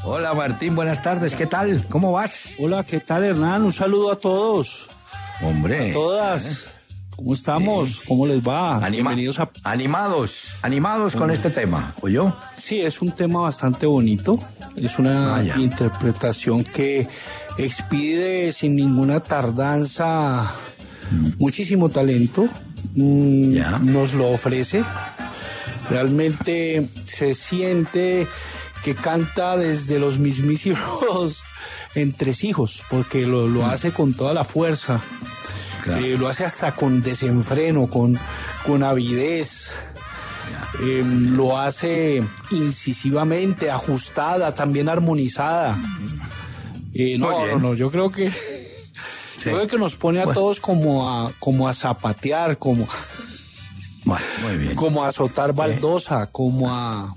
Hola Martín, buenas tardes, ¿qué tal? ¿Cómo vas? Hola, ¿qué tal, Hernán? Un saludo a todos. Hombre. A todas. ¿Cómo estamos? ¿Cómo les va? Bienvenidos a... Animados con este tema, ¿oyó? Sí, es un tema bastante bonito. Es una interpretación que expide sin ninguna tardanza muchísimo talento. Nos lo ofrece. Realmente se siente que canta desde los mismísimos entresijos, porque lo hace con toda la fuerza. Claro. Lo hace hasta con desenfreno, con avidez. Lo hace incisivamente, ajustada, también armonizada. No, yo creo que nos pone a todos como a zapatear, como muy bien. Como a azotar baldosa, como a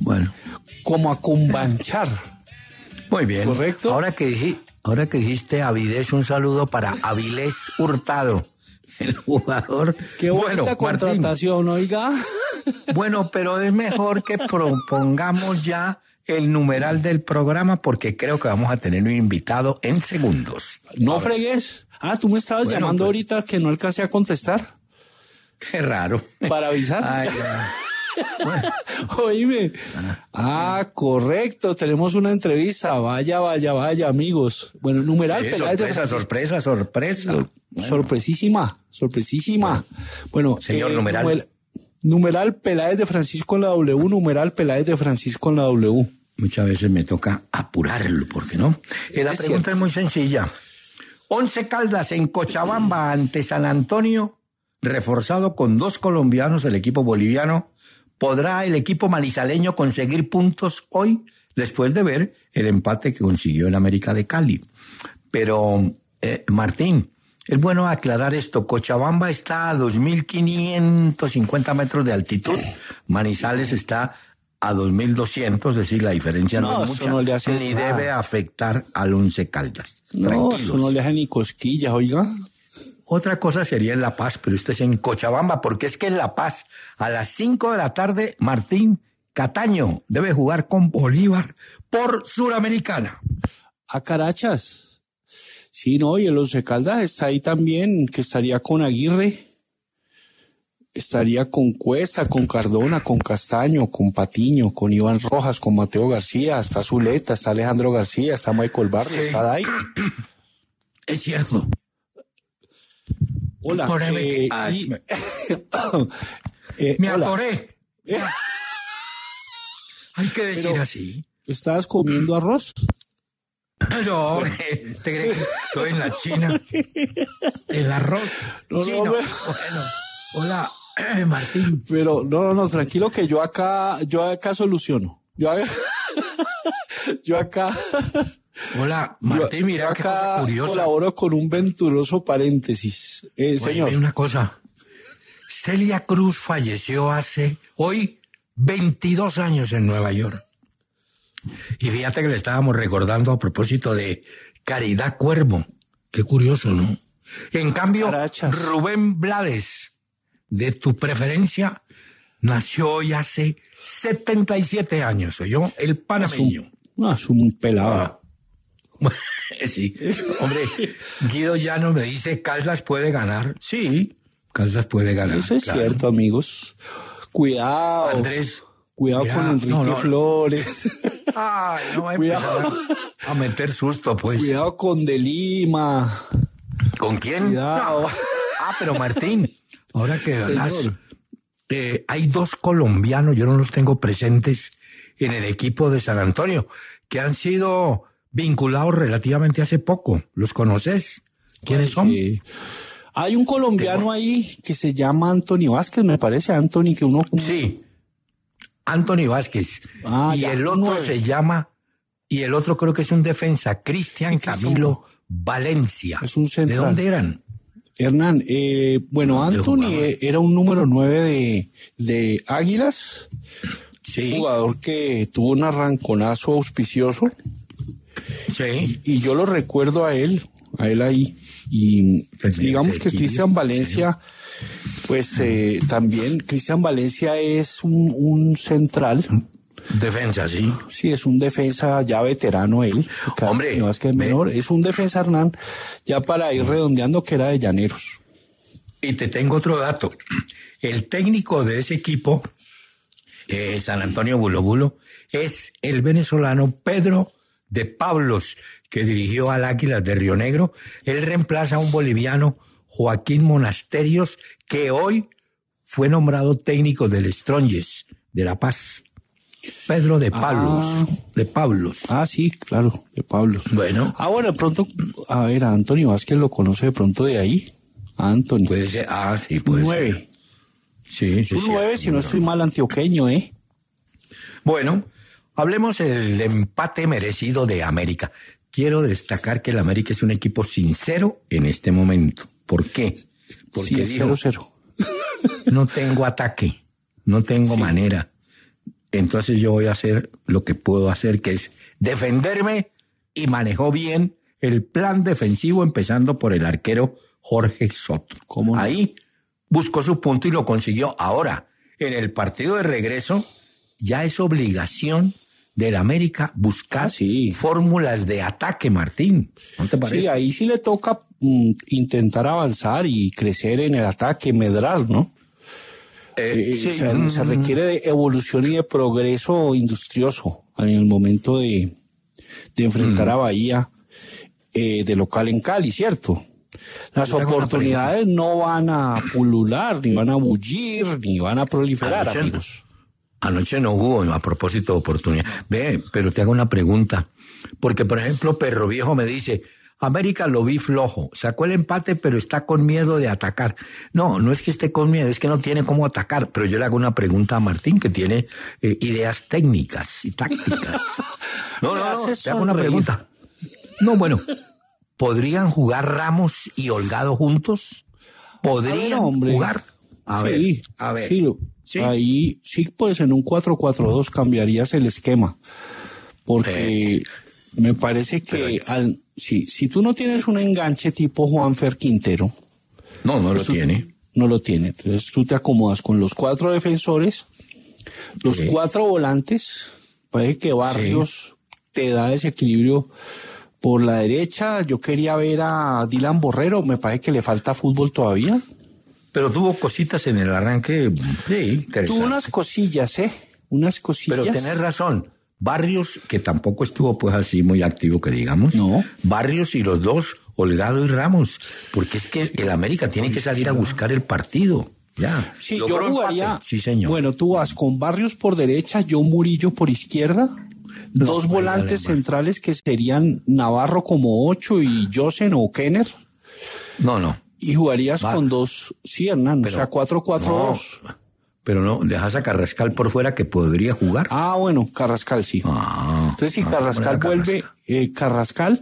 cumbanchar. Muy bien. ¿Correcto? Ahora que dijiste avidez, un saludo para Avilés Hurtado, el jugador. Qué bonita contratación, Martín. Oiga. Bueno, pero es mejor que propongamos ya el numeral del programa porque creo que vamos a tener un invitado en segundos. No fregues. Tú me estabas llamando ahorita que no alcancé a contestar. Qué raro. Para avisar. Ay, bueno. Oíme. Correcto. Tenemos una entrevista. Vaya, amigos. Bueno, numeral sorpresa. Bueno. Sorpresísima. Bueno, señor numeral. Numeral Peláez de Francisco en la W, numeral Peláez de Francisco en la W. Muchas veces me toca apurarlo, ¿por qué no? La pregunta es muy sencilla. 11 Caldas en Cochabamba ante San Antonio, reforzado con 2 colombianos, el equipo boliviano. ¿Podrá el equipo manizaleño conseguir puntos hoy después de ver el empate que consiguió el América de Cali? Pero, Martín, es bueno aclarar esto. Cochabamba está a 2.550 metros de altitud. Manizales está a 2.200, es decir, la diferencia no es mucha, ni debe afectar al Once Caldas. Tranquilos. Eso no le hace ni cosquillas, oiga. Otra cosa sería en La Paz, pero este es en Cochabamba, porque es que en La Paz, a las 5 de la tarde, Martín Cataño debe jugar con Bolívar por Suramericana. Carachas. Sí, no, y el Once Caldas está ahí también, que estaría con Aguirre, estaría con Cuesta, con Cardona, con Castaño, con Patiño, con Iván Rojas, con Mateo García, está Zuleta, está Alejandro García, está Michael Barrios, está Day. Es cierto. Hola. Me atoré. Hay que decir así. ¿Estabas comiendo arroz? No, ¿te crees que estoy en la China? El arroz chino. Bueno, hola, Martín. Pero no, tranquilo que yo acá soluciono. Yo acá. Hola, Martín, mira qué cosa curiosa. Colaboro con un venturoso paréntesis. Señor. Una cosa. Celia Cruz falleció hace hoy 22 años en Nueva York. Y fíjate que le estábamos recordando a propósito de Caridad Cuervo. Qué curioso, ¿no? En cambio, Rubén Blades, de tu preferencia, nació hoy hace 77 años, ¿oyó? El panameño. Es un pelado. Sí, hombre, Guido Llano me dice, Caldas puede ganar. Sí, Caldas puede ganar. Eso es cierto, amigos. Cuidado. Andrés. Cuidado con Enrique Flores. Ay, no va a empezar a meter susto, pues. Cuidado con De Lima. ¿Con quién? Cuidado. No. Pero Martín, ahora que hablas, hay 2 colombianos, yo no los tengo presentes en el equipo de San Antonio, que han sido vinculados relativamente hace poco. ¿Los conoces? ¿Quiénes son? Hay un colombiano ahí que se llama Anthony Vázquez, me parece, Anthony, que uno... Sí. Anthony Vázquez. Y el otro se llama, y el otro creo que es un defensa, Cristian Camilo Valencia. Es un central. ¿De dónde eran? Hernán, Anthony era un número 9 de Águilas. Sí. Un jugador que tuvo un arranconazo auspicioso. Sí. Y yo lo recuerdo a él ahí. Y digamos que Cristian Valencia, pues también Cristian Valencia es un central Defensa, sí. Sí, es un defensa ya veterano él. Hombre. No es que es menor, es un defensa, Hernán, ya para ir redondeando, que era de Llaneros. Y te tengo otro dato. El técnico de ese equipo, San Antonio Bulo Bulo, es el venezolano Pedro de Pablos, que dirigió al Águilas de Río Negro. Él reemplaza a un boliviano, Joaquín Monasterios, que hoy fue nombrado técnico del Strongest de La Paz. Pedro de Pablos. De Pablos. Sí, claro, de Pablos. Bueno. Bueno, de pronto, a ver, a Antonio Vázquez lo conoce de pronto de ahí. A Antonio. Puede ser, sí, puede 9. ser. Sí, sí. Un 9, si no estoy mal, antioqueño, Bueno, hablemos del empate merecido de América. Quiero destacar que el América es un equipo sincero en este momento. ¿Por qué? Porque sí, dijo, 0-0. No tengo ataque, no tengo manera. Entonces yo voy a hacer lo que puedo hacer, que es defenderme, y manejó bien el plan defensivo, empezando por el arquero Jorge Soto. ¿Cómo no? Ahí buscó su punto y lo consiguió. Ahora, en el partido de regreso, ya es obligación del América buscar fórmulas de ataque, Martín. ¿No te parece? Sí, ahí sí le toca intentar avanzar y crecer en el ataque, medrar, ¿no? Se requiere de evolución y de progreso industrioso en el momento de enfrentar a Bahía de local en Cali, ¿cierto? Las oportunidades no van a pulular, ni van a bullir, ni van a proliferar, amigos. Anoche no hubo, a propósito de oportunidad. Pero te hago una pregunta. Porque, por ejemplo, Perro Viejo me dice, América lo vi flojo, sacó el empate, pero está con miedo de atacar. No es que esté con miedo, es que no tiene cómo atacar. Pero yo le hago una pregunta a Martín, que tiene ideas técnicas y tácticas. No, te hago una pregunta. No, bueno, ¿podrían jugar Ramos y Holgado juntos? ¿Podrían jugar? A ver. Sí. Ahí sí, pues en un 4-4-2 cambiarías el esquema. Porque me parece que si tú no tienes un enganche tipo Juanfer Quintero. No lo tiene. No lo tiene. Entonces tú te acomodas con los 4 defensores, los 4 volantes. Parece que Barrios te da desequilibrio por la derecha. Yo quería ver a Dylan Borrero. Me parece que le falta fútbol todavía. Pero tuvo cositas en el arranque, interesante. Tuvo unas cosillas, unas cosillas. Pero tenés razón. Barrios, que tampoco estuvo pues así muy activo que digamos. No. Barrios y los dos, Holgado y Ramos. Porque es que el América tiene que salir a buscar el partido. Ya. Sí, yo jugaría. Empate. Sí, señor. Bueno, tú vas con Barrios por derecha, yo Murillo por izquierda. Dos volantes centrales que serían Navarro como 8 y Josen o Kenner. No. Y jugarías con 2, Hernán, o sea, 4-4-2. Pero no, dejas a Carrascal por fuera, que podría jugar. Bueno, Carrascal sí. Entonces si Carrascal vuelve, Carrascal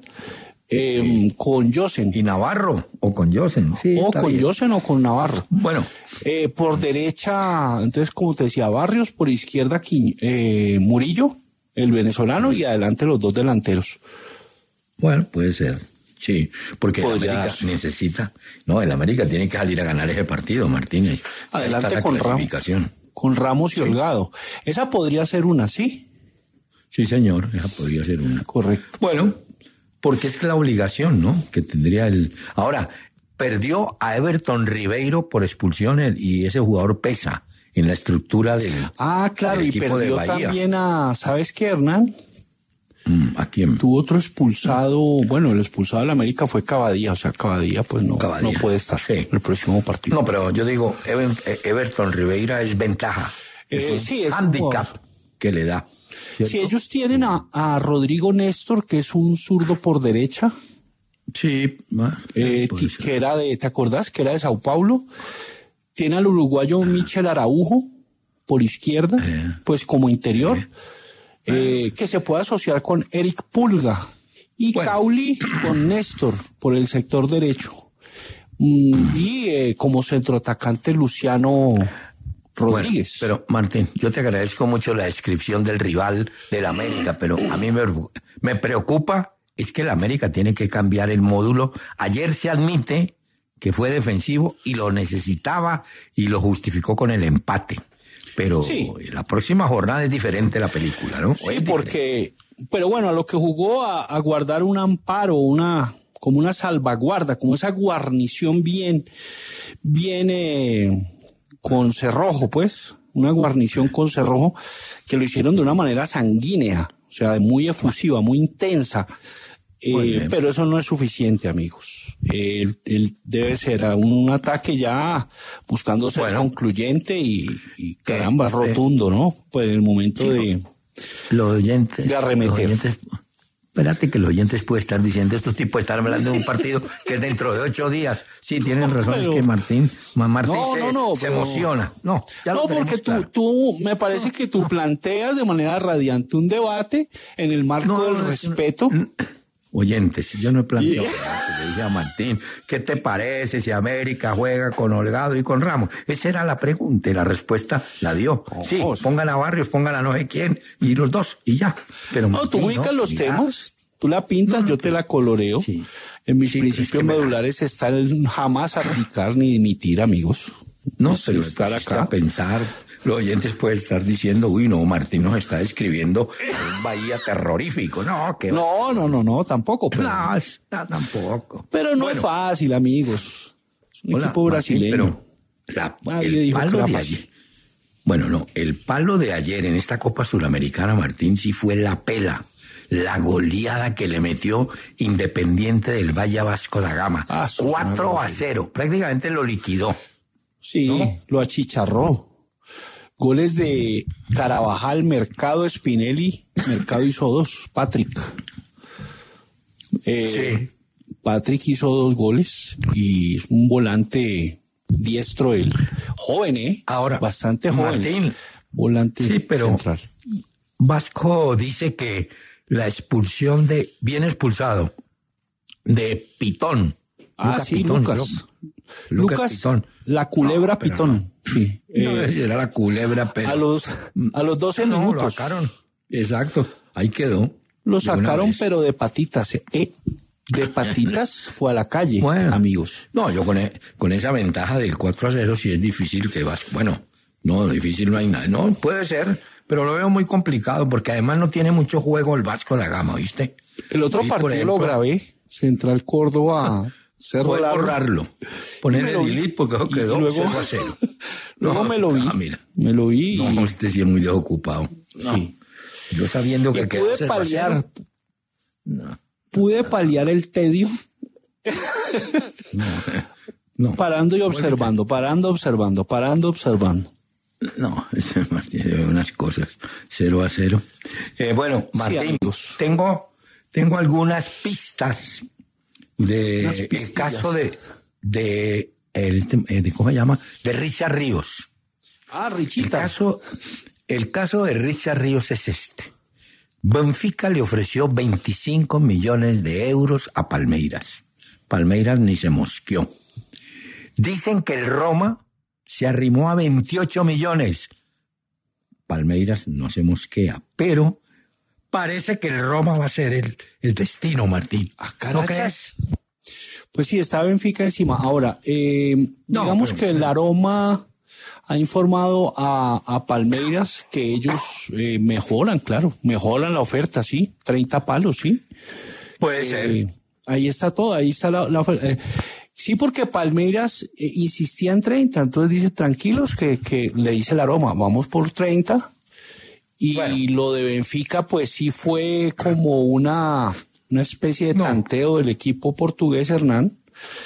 con Josen. ¿Y Navarro? ¿O con Josen? Sí, o con Josen o con Navarro. Bueno. Por derecha, entonces como te decía, Barrios, por izquierda Murillo, el venezolano, y adelante los 2 delanteros. Bueno, puede ser. Sí, porque el América necesita... No, el América tiene que salir a ganar ese partido, Martínez. Adelante con Ramos y Holgado. Esa podría ser una, ¿sí? Sí, señor, esa podría ser una. Correcto. Bueno, porque es que la obligación, ¿no? Que tendría el... Ahora, perdió a Everton Ribeiro por expulsión y ese jugador pesa en la estructura del claro, del y equipo perdió también a... ¿Sabes qué, Hernán? ¿A quién? Tuvo otro expulsado, bueno, el expulsado de la América fue Cavadía, o sea, Cavadía pues no puede estar en el próximo partido. No, pero yo digo, Everton Ribeira es ventaja, es un handicap que le da, ¿cierto? Si ellos tienen a Rodrigo Néstor, que es un zurdo por derecha, sí, que era ¿te acordás? Que era de Sao Paulo, tiene al uruguayo Michel Araujo por izquierda, pues como interior, que se puede asociar con Eric Pulga y Cauli con Néstor por el sector derecho y como centroatacante Luciano Rodríguez. Pero Martín, yo te agradezco mucho la descripción del rival del América, pero a mí me preocupa es que el América tiene que cambiar el módulo. Ayer se admite que fue defensivo y lo necesitaba y lo justificó con el empate. pero Sí. la próxima jornada es diferente la película, ¿no? Sí, porque, pero bueno, a lo que jugó a guardar un amparo, como una salvaguarda, como esa guarnición bien con cerrojo, pues, una guarnición con cerrojo que lo hicieron de una manera sanguínea, o sea, muy efusiva, muy intensa. Pero eso no es suficiente, amigos. Él debe ser un ataque ya buscando ser concluyente y caramba, rotundo, ¿no? Pues el momento de arremeter. Espérate que los oyentes pueden estar diciendo, estos tipos están hablando de un partido que es dentro de 8 días. Sí, tienen razón, es que Martín se emociona. No, porque tú me parece que tú planteas de manera radiante un debate en el marco del respeto. Oyentes, yo no he planteado, le dije a Martín, ¿qué te parece si América juega con Holgado y con Ramos? Esa era la pregunta y la respuesta la dio. Sí, pongan a Barrios, pongan a no sé quién, y los dos, y ya. Pero no, Martín, tú ubicas los temas, tú la pintas, yo te la coloreo. Sí. En mis principios medulares está el jamás aplicar ni dimitir, amigos. No, pero estar acá a pensar. Los oyentes pueden estar diciendo, uy, no, Martín nos está describiendo un Bahía terrorífico. No, que no, tampoco. Pero, no, tampoco. Pero no es fácil, amigos. Es un equipo brasileño. Pero el palo de ayer. Bueno, no, el palo de ayer en esta Copa Suramericana, Martín, sí fue la pela. La goleada que le metió Independiente del Valle Vasco da Gama. 4-0. Prácticamente lo liquidó. Sí, ¿no? Lo achicharró. Goles de Carabajal, Mercado, Spinelli. Mercado hizo 2, Patrick. Sí. Patrick hizo 2 goles y un volante diestro él. Joven, Ahora, bastante joven. Martín, volante sí, pero central. Vasco dice que la expulsión bien expulsado de Pitón. Lucas Pitón. La culebra Pitón. Sí. Era la culebra, pero a los 12 minutos. Lo sacaron. Exacto, ahí quedó. Lo sacaron, pero de patitas. De patitas fue a la calle, amigos. No, yo con esa ventaja del 4-0 sí es difícil que vas. Bueno, no, difícil no hay nada. No, puede ser, pero lo veo muy complicado porque además no tiene mucho juego el Vasco da Gama, ¿viste? El otro partido lo grabé, Central Córdoba. Borrarlo. Ponerle delete porque quedó luego, 0-0. Luego me lo vi. Mira. Me lo vi. No, usted sí es muy desocupado. Sí. Yo sabiendo que quedó 0-0. Pude paliar el tedio. No. Parando y observando, parando, observando. No, Martín, unas cosas. 0-0. Bueno, Martín, sí, tengo algunas pistas de el caso de ¿cómo se llama? De Richard Ríos. Richita. El caso de Richard Ríos es este. Benfica le ofreció 25 millones de euros a Palmeiras. Palmeiras ni se mosqueó. Dicen que el Roma se arrimó a 28 millones. Palmeiras no se mosquea, pero parece que el Roma va a ser el destino, Martín. ¿No crees? Pues sí, está Benfica encima. Ahora, digamos que el Roma ha informado a Palmeiras que ellos mejoran la oferta, sí, 30 palos, sí. Puede ser. Ahí está todo, ahí está la oferta. Sí, porque Palmeiras insistía en 30, entonces dice, tranquilos, que le dice la Roma, vamos por 30. Y lo de Benfica, pues sí fue como una especie de tanteo del equipo portugués, Hernán,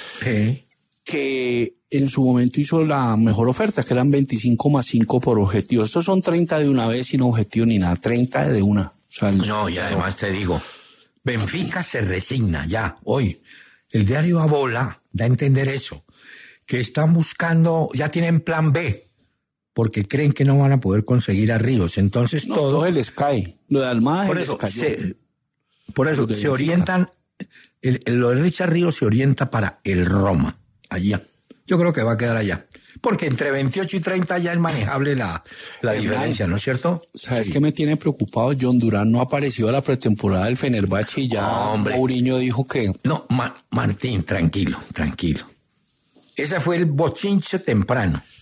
que en su momento hizo la mejor oferta, que eran 25 más 5 por objetivo. Estos son 30 de una vez sin objetivo ni nada, 30 de una. O sea, no, y además te digo, Benfica se resigna ya, hoy. El diario Abola da a entender eso, que están buscando, ya tienen plan B, porque creen que no van a poder conseguir a Ríos. Entonces todo les cae. Lo de Almada por eso se orientan, lo de Richard Ríos se orienta para el Roma, allá. Yo creo que va a quedar allá. Porque entre 28 y 30 ya es manejable la diferencia, ¿no es cierto? ¿Sabes qué me tiene preocupado? John Durán no apareció a la pretemporada del Fenerbahce y ya Mourinho dijo que... No, Martín, tranquilo. Ese fue el bochinche temprano.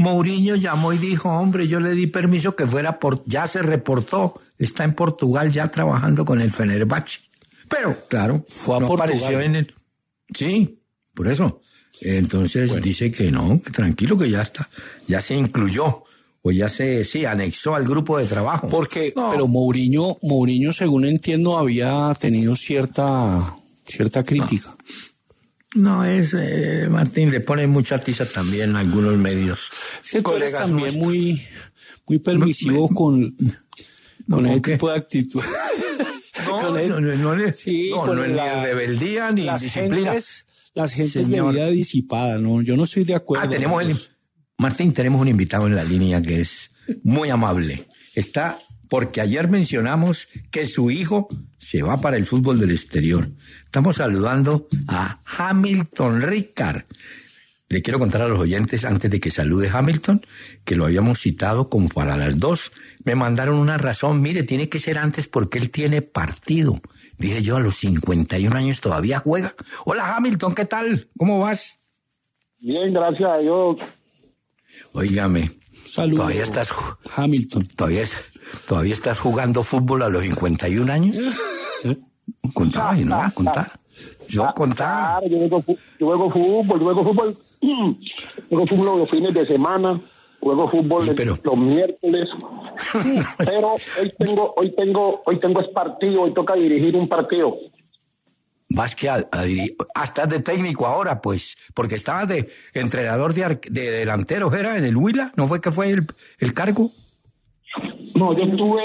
Mourinho llamó y dijo, hombre, yo le di permiso que fuera ya se reportó, está en Portugal ya trabajando con el Fenerbahce. Pero, claro, fue a no Portugal. Apareció en el... Sí, por eso. Entonces dice que no, que tranquilo, que ya está, ya se incluyó, o ya se anexó al grupo de trabajo. Pero Mourinho, según entiendo, había tenido cierta crítica. No, Martín, le pone mucha tiza también en algunos medios. Es que tú eres también muy permisivo con ese tipo de actitud. No es ni rebeldía ni disciplina. Las gentes de vida disipada, ¿no? Yo no estoy de acuerdo. Martín, tenemos un invitado en la línea que es muy amable. Está porque ayer mencionamos que su hijo se va para el fútbol del exterior. Estamos saludando a Hamilton Ricard. Le quiero contar a los oyentes, antes de que salude Hamilton, que lo habíamos citado como para las 2. Me mandaron una razón, mire, tiene que ser antes porque él tiene partido. Dije yo, a los 51 años todavía juega. Hola Hamilton, ¿qué tal? ¿Cómo vas? Bien, gracias a Dios. Óigame, saludos, todavía estás Hamilton. Todavía estás jugando fútbol a los 51 años. Contaba, ¿no? Contaba. Yo contaba. Claro, yo juego fútbol. Juego fútbol los fines de semana. Juego fútbol los miércoles. Pero hoy tengo es partido, hoy toca dirigir un partido. Vas que a dirigir. Estás de técnico ahora, pues, porque estabas de entrenador de delanteros, ¿era? En el Huila, ¿no fue que fue el cargo? No, yo estuve,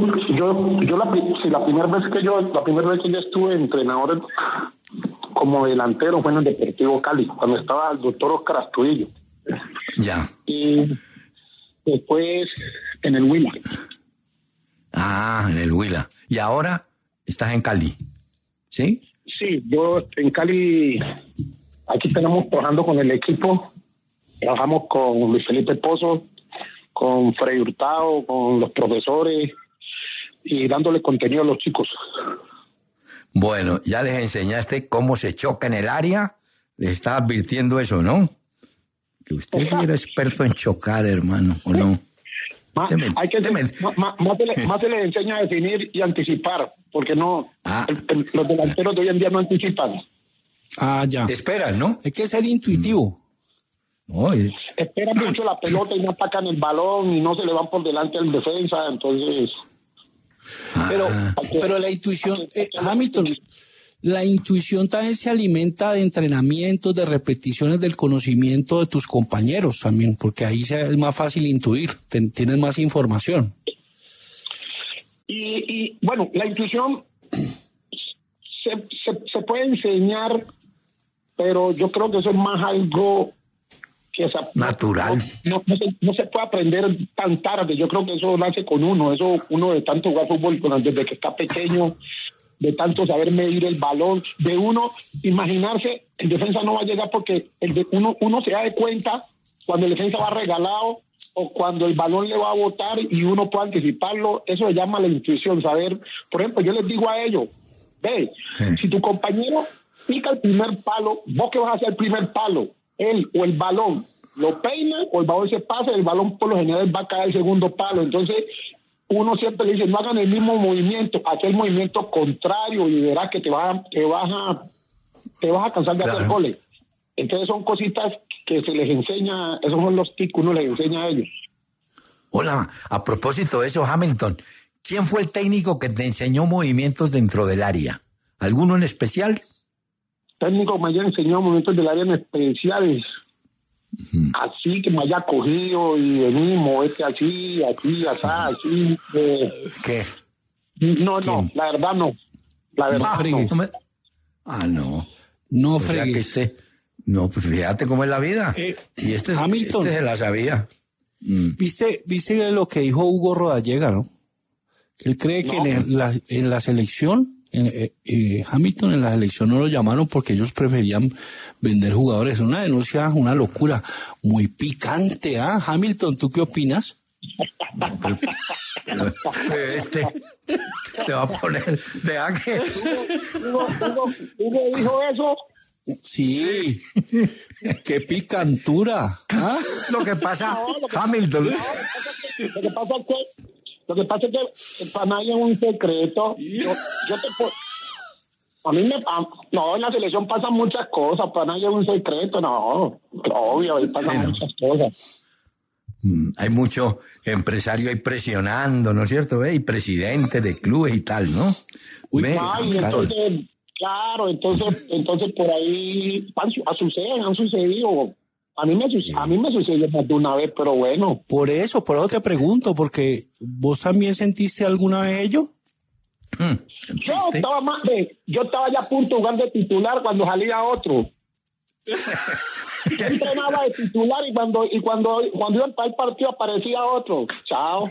la primera vez que yo estuve entrenador como delantero fue en el Deportivo Cali, cuando estaba el doctor Oscar Astudillo. Ya. Y después en el Huila. Ah, en el Huila. Y ahora estás en Cali, ¿sí? Sí, yo en Cali, aquí estamos trabajando con el equipo, trabajamos con Luis Felipe Pozo, con Freddy Hurtado, con los profesores y dándole contenido a los chicos. Bueno, ya les enseñaste cómo se choca en el área, les está advirtiendo eso, ¿no? Que usted sí era experto en chocar, hermano, ¿o no? Más se les enseña a definir y anticipar, porque no, los delanteros de hoy en día no anticipan. Ah, ya. Esperan, ¿no? Hay que ser intuitivo. Esperan mucho la pelota y no atacan el balón y no se le van por delante al defensa, entonces... Pero la intuición, Hamilton, la intuición también se alimenta de entrenamientos, de repeticiones del conocimiento de tus compañeros también, porque ahí es más fácil intuir, tienes más información. Y bueno, la intuición se puede enseñar, pero yo creo que eso es más algo que natural. No se puede aprender tan tarde. Yo creo que eso nace con uno. Eso uno de tanto jugar fútbol desde que está pequeño, de tanto saber medir el balón, de uno imaginarse, el defensa no va a llegar porque uno se da de cuenta cuando el defensa va regalado o cuando el balón le va a botar y uno puede anticiparlo. Eso se llama la intuición, saber. Por ejemplo, yo les digo a ellos, si tu compañero pica el primer palo, vos que vas a hacer el primer palo, él o el balón lo peina o el balón se pasa, el balón por lo general va a caer el segundo palo. Entonces uno siempre le dice, no hagan el mismo movimiento, haz el movimiento contrario y verás que te vas a cansar de hacer goles. Entonces son cositas que se les enseña, esos son los tics que uno les enseña a ellos. Hola, a propósito de eso, Hamilton, ¿quién fue el técnico que te enseñó movimientos dentro del área? ¿Alguno en especial? Técnico me haya enseñado movimientos del área en especiales. Así que me haya cogido y vení, movete así, así. ¿Qué? No, la verdad no. La verdad no. No. No fregues. No, pues fíjate cómo es la vida. Y Hamilton, se la sabía. ¿Viste lo que dijo Hugo Rodallega, no? Que él cree que en la selección, Hamilton en la selección no lo llamaron porque ellos preferían vender jugadores. Una denuncia, una locura, muy picante, ¿ah? Hamilton, ¿tú qué opinas? No, pero te va a poner, deja que... Hugo dijo eso Sí, qué picantura. ¿Ah? Lo que pasa, Hamilton. Lo que pasa es que para nadie es un secreto. No, en la selección pasan muchas cosas, para nadie es un secreto, no. Obvio, ahí pasan muchas cosas. Hay mucho empresario ahí presionando, ¿no es cierto? Y presidentes de clubes y tal, ¿no? Entonces por ahí han sucedido. A mí me sucedió más de una vez, pero bueno. Por eso te pregunto, porque ¿vos también sentiste alguna vez ello? Yo estaba ya a punto de jugar de titular cuando salía otro. Yo entrenaba de titular y cuando iba para el partido aparecía otro. Chao.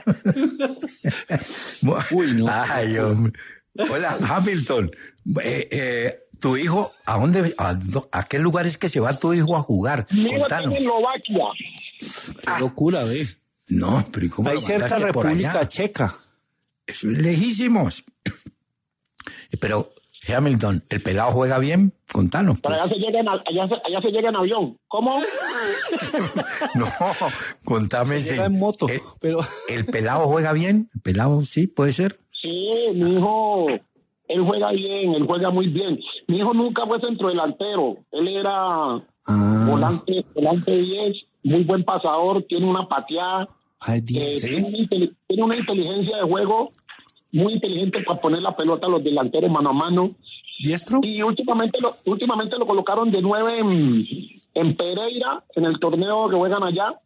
Uy, no. Ay, hombre. Hola, Hamilton. ¿Tu hijo, a qué lugar es que se va tu hijo a jugar? Mi hijo está en Eslovaquia. Qué locura, ve. No, pero ¿y cómo ahí lo cerca de República Checa. Eso es lejísimos. Pero, Hamilton, ¿el pelado juega bien? Contanos. Pero allá se llega en avión. ¿Cómo? No, contame. Se llega en moto, pero... ¿El pelado juega bien? ¿El pelado sí, puede ser? Sí, mi hijo, él juega bien, él juega muy bien. Mi hijo nunca fue centrodelantero. Él era volante 10, muy buen pasador, tiene una pateada. Tiene una inteligencia de juego muy inteligente para poner la pelota a los delanteros mano a mano. ¿Diestro? Y últimamente lo colocaron de 9 en Pereira, en el torneo que juegan allá.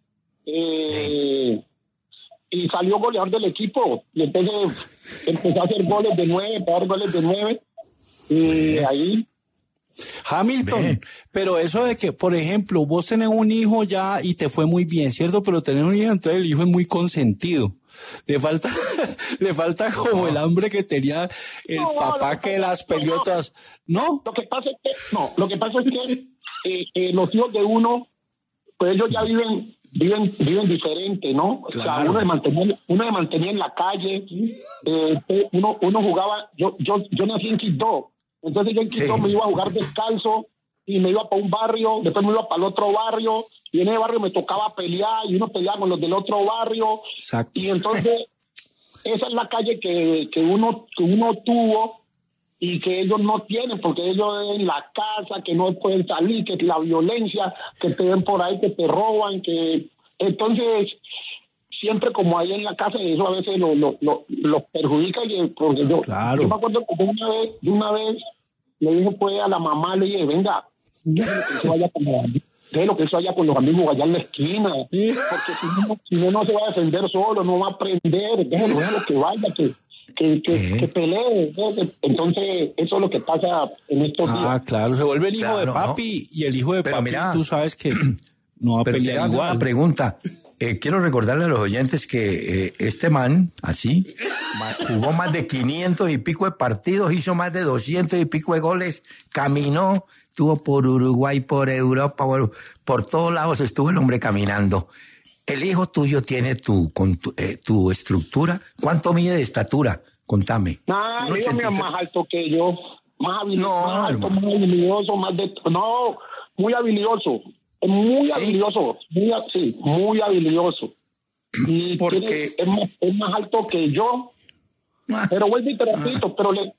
Y salió goleador del equipo. Y entonces empezó a hacer goles de 9, para dar goles de 9. Y ahí... Hamilton, pero eso de que, por ejemplo, vos tenés un hijo ya y te fue muy bien, ¿cierto? Pero tenés un hijo, entonces el hijo es muy consentido. Le falta como el hambre que tenía el papá que las pelotas, ¿no? Lo que pasa es que los hijos de uno, pues ellos ya viven diferente, ¿no? Claro. O sea, uno se mantenía en la calle, uno jugaba, yo nací en Quito. Entonces yo en Quito me iba a jugar descalzo y me iba para un barrio, después me iba para el otro barrio y en ese barrio me tocaba pelear y uno peleaba con los del otro barrio. Exacto. Y entonces esa es la calle que uno tuvo y que ellos no tienen, porque ellos en la casa, que no pueden salir, que la violencia, que te ven por ahí, que te roban, que... Entonces... siempre como ahí en la casa, y eso a veces los perjudica, porque yo me acuerdo que una vez le dije pues a la mamá, le dije, venga, déjelo que eso vaya con los amigos allá en la esquina, porque si no se va a defender solo, no va a aprender, déjelo que vaya, que pelee. Entonces eso es lo que pasa en estos días. Claro, se vuelve el hijo de papi, y el hijo de papi, mira, tú sabes que no va a pelear igual. Una pregunta. Quiero recordarle a los oyentes que este man, así, jugó más de 500 y pico de partidos, hizo más de 200 y pico de goles, caminó, estuvo por Uruguay, por Europa, por todos lados estuvo el hombre caminando. El hijo tuyo tiene tu estructura. ¿Cuánto mide de estatura? Contame. El hijo mío es más alto que yo, más habilidoso, más habilidoso, muy habilidoso. Es muy habilidoso, muy habilidoso. Y porque es más alto que yo. Pero vuelvo y te repito,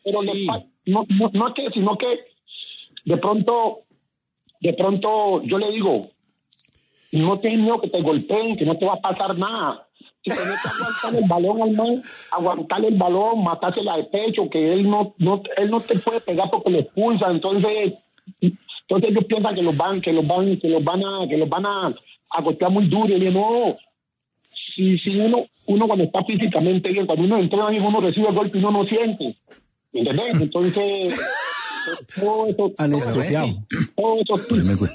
no es que, sino que de pronto yo le digo, no tienes miedo que te golpeen, que no te va a pasar nada. Si tenés que aguantar el balón al man, aguantarle el balón, matársela de pecho, que él no te puede pegar porque lo expulsa. Entonces ellos piensan que los van a golpear muy duro. Y no, si uno cuando está físicamente bien, cuando uno entrena bien, uno recibe el golpe y uno no siente. ¿Entendés? Entonces, todo eso. Anestesiado. Todo eso.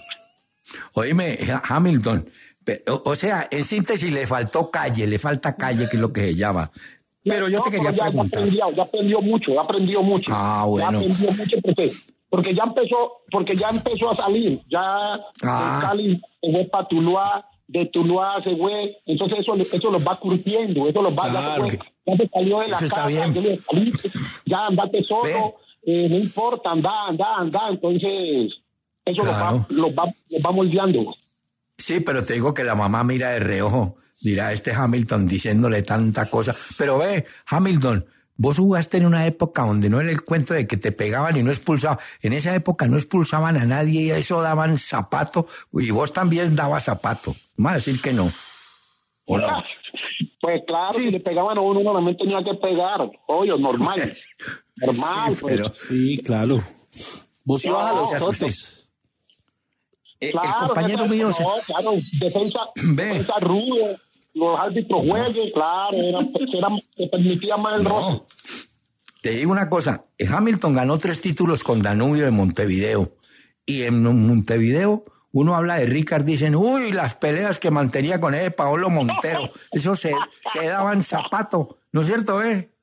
Oíme, Hamilton, o sea, en síntesis le falta calle, que es lo que se llama. Pero yo te quería preguntar. Ya aprendió mucho. Bueno. Ya aprendió mucho, porque ya empezó a salir. Ya de Cali se fue para Tuluá, de Tuluá se fue. Entonces eso los va curtiendo, eso los va... Claro, ya se salió de la casa, ya andate solo, no importa, anda. Entonces eso los va moldeando. Sí, pero te digo que la mamá mira de reojo, dirá Hamilton diciéndole tanta cosa. Pero ve, Hamilton, vos jugaste en una época donde no era el cuento de que te pegaban y no expulsaban. En esa época no expulsaban a nadie y a eso daban zapato. Y vos también dabas zapato. Vamos a decir que no. ¿O no? Pues claro, sí. Si le pegaban a uno también tenía que pegar. Oye, normal. Normal. Sí, pero... sí, claro. Vos ibas a los totes. Claro, el compañero mío... Claro, defensa rudo. Los árbitros jueguen, claro, se permitía más el roce. Te digo una cosa, Hamilton ganó 3 títulos con Danubio de Montevideo, y en Montevideo uno habla de Ricard, dicen, uy, las peleas que mantenía con Paolo Montero, eso se daban zapato, ¿no es cierto,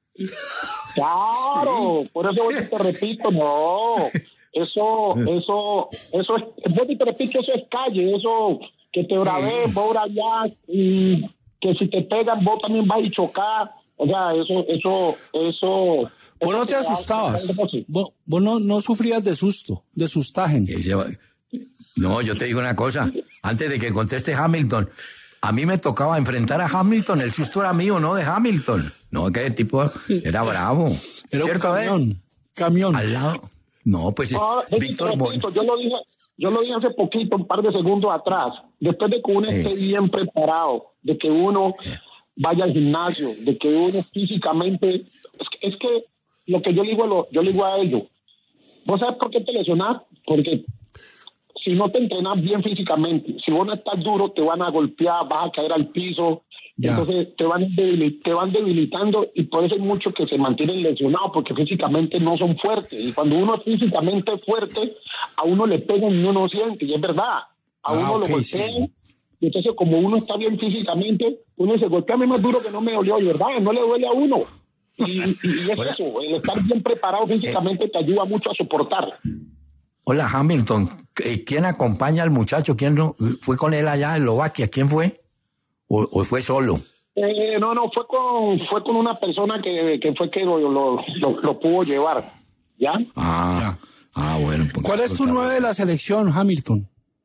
Claro, sí. Por eso te repito, no, eso es, vos te repito, eso es calle, eso que te braveen, vos allá, y que si te pegan, vos también vas y chocar. O sea, eso. Vos no te asustabas. Vos no sufrías de susto, de sustaje. No, yo te digo una cosa. Antes de que conteste Hamilton, a mí me tocaba enfrentar a Hamilton. El susto era mío, no de Hamilton. No, que el tipo era bravo. Era un camión. Al lado. No, pues Víctor Bonilla. Yo lo dije hace poquito, un par de segundos atrás. Después de que uno esté bien preparado, de que uno vaya al gimnasio, de que uno físicamente... Es que lo que yo le digo a ellos, ¿vos sabes por qué te lesionás? Porque si no te entrenas bien físicamente, si vos no estás duro, te van a golpear, vas a caer al piso, entonces te van debilitando, y por eso hay muchos que se mantienen lesionados, porque físicamente no son fuertes. Y cuando uno es físicamente fuerte, a uno le pegan y uno no siente, y es verdad, a uno lo golpean. Sí. Y entonces, como uno está bien físicamente, uno dice, golpeame más duro que no me dolió, y verdad, no le duele a uno. Y es eso, el estar bien preparado físicamente te ayuda mucho a soportar. Hola, Hamilton, ¿quién acompaña al muchacho? ¿Quién fue con él allá en Eslovaquia? ¿Quién fue? ¿O fue solo? No, fue con una persona que fue que lo pudo llevar, ¿ya? Bueno. ¿Cuál es tu 9 de la selección, Hamilton?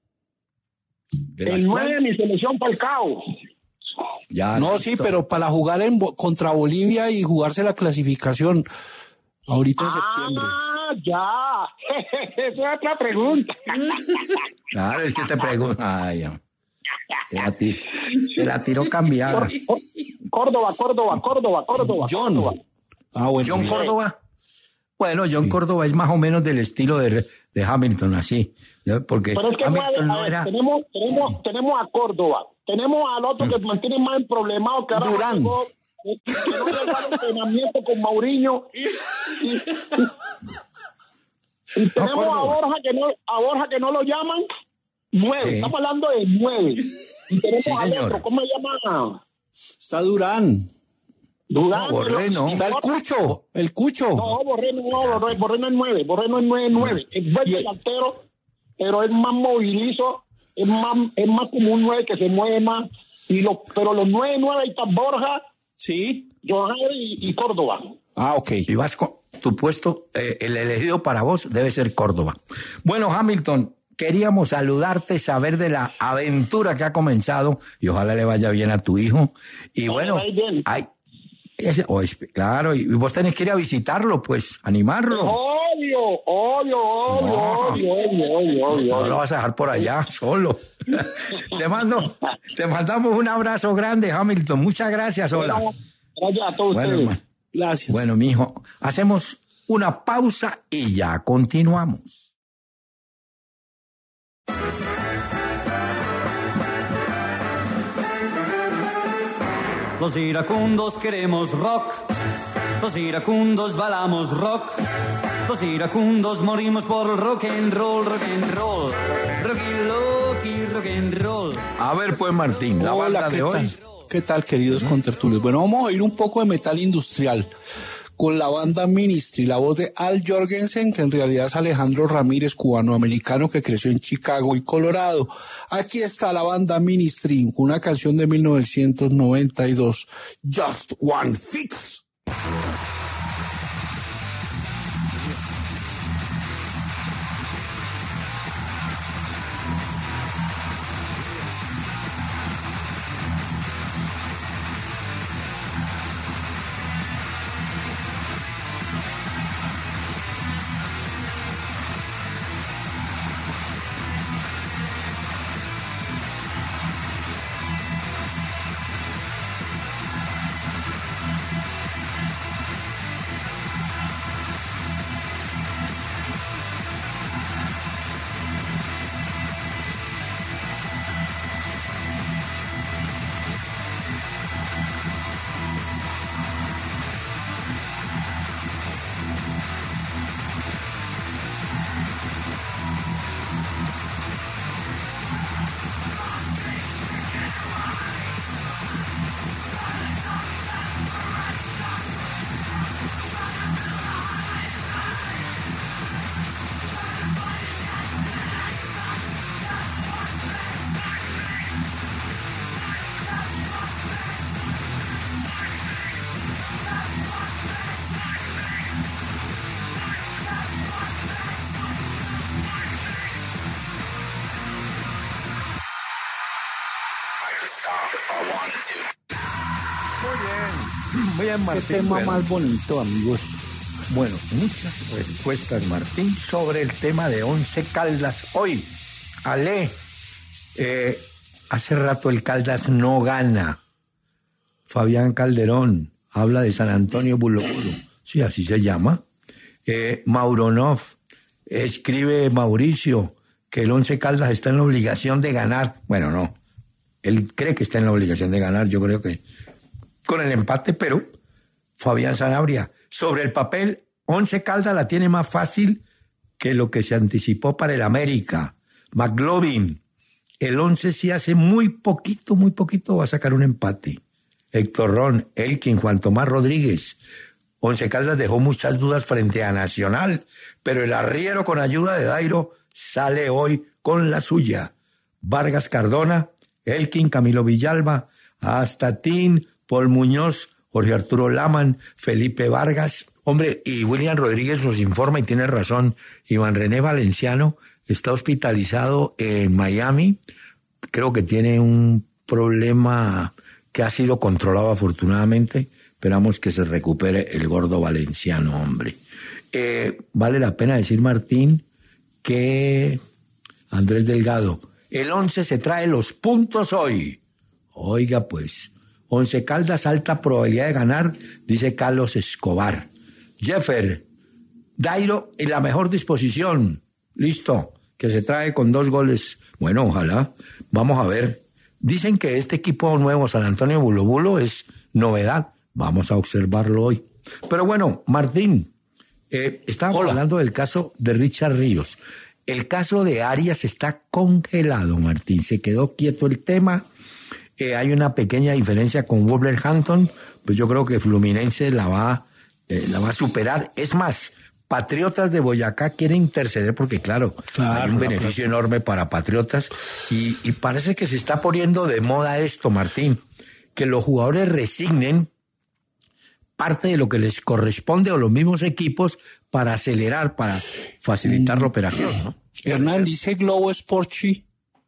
El 9 de mi selección, Falcao. No, sí, pero para jugar contra Bolivia y jugarse la clasificación ahorita en septiembre. Ya. Esa es otra pregunta. Claro, es que te pregunta. Ay, ya. Te la tiró cambiada. Córdoba. John. Bueno, John Córdoba. Bueno, John Córdoba es más o menos del estilo de Hamilton, así. Porque pero es que Hamilton no era... tenemos a Córdoba. Tenemos al otro que mantiene más problemado que ahora Durán. Que no llegó al entrenamiento con Mauriño. Y tenemos a Borja que no lo llaman 9. Sí. Estamos hablando de 9. Y tenemos al otro, ¿cómo se llama? Está Durán. Borré no. Está el Cucho. No, Borré no es 9. Borré no es 9. Es buen delantero, pero es más movilizo. Es más como un 9 que se mueve más. Pero los 9 ahí están Borja, sí, Johan y Córdoba. Ok. Y vas con tu puesto, el elegido para vos debe ser Córdoba. Bueno, Hamilton, queríamos saludarte, saber de la aventura que ha comenzado y ojalá le vaya bien a tu hijo. Y bueno, claro, y vos tenés que ir a visitarlo, pues, animarlo. Obvio. No lo vas a dejar por allá, solo. Te mandamos un abrazo grande, Hamilton. Muchas gracias, hola. Gracias a todos ustedes. Gracias. Bueno, mijo, hacemos una pausa y ya continuamos. Los iracundos queremos rock, los iracundos bailamos rock, los iracundos morimos por el rock and roll, rock and roll. A ver pues, Martín, la banda de hoy. ¿Qué tal, queridos contertulios? Bueno, vamos a oír un poco de metal industrial con la banda Ministry, la voz de Al Jorgensen, que en realidad es Alejandro Ramírez, cubanoamericano que creció en Chicago y Colorado. Aquí está la banda Ministry, una canción de 1992, Just One Fix. Muy bien, Martín. Qué tema más bonito, amigos. Bueno, muchas respuestas, Martín, sobre el tema de Once Caldas. Hoy, Ale, hace rato el Caldas no gana. Fabián Calderón habla de San Antonio Bulo Bulo. Sí, así se llama. Mauronov, escribe Mauricio que el Once Caldas está en la obligación de ganar. Bueno, no. Él cree que está en la obligación de ganar. Yo creo que con el empate, pero Fabián Sanabria, sobre el papel, Once Caldas la tiene más fácil que lo que se anticipó para el América. McLovin, el Once sí hace muy poquito va a sacar un empate. Héctor Ron, Elkin, Juan Tomás Rodríguez. Once Caldas dejó muchas dudas frente a Nacional, pero el arriero con ayuda de Dairo sale hoy con la suya. Vargas Cardona, Elkin, Camilo Villalba, Astatín, Paul Muñoz, Jorge Arturo Laman, Felipe Vargas. Hombre, y William Rodríguez nos informa y tiene razón. Iván René Valenciano está hospitalizado en Miami. Creo que tiene un problema que ha sido controlado afortunadamente. Esperamos que se recupere el gordo Valenciano, hombre. Vale la pena decir, Martín, que Andrés Delgado, el Once se trae los puntos hoy. Oiga, pues, Once Caldas, alta probabilidad de ganar, dice Carlos Escobar. Jeffer, Dairo en la mejor disposición. Listo, que se trae con 2 goles. Bueno, ojalá. Vamos a ver. Dicen que este equipo nuevo, San Antonio Bulo Bulo, es novedad. Vamos a observarlo hoy. Pero bueno, Martín, estábamos hablando del caso de Richard Ríos. El caso de Arias está congelado, Martín. Se quedó quieto el tema. Hay una pequeña diferencia con Wolverhampton. Pues yo creo que Fluminense la va a superar. Es más, Patriotas de Boyacá quiere interceder porque, claro, hay un beneficio enorme para Patriotas. Y parece que se está poniendo de moda esto, Martín. Que los jugadores resignen parte de lo que les corresponde a los mismos equipos para acelerar, para facilitar la operación, ¿no? Hernán, dice Globo Sporchi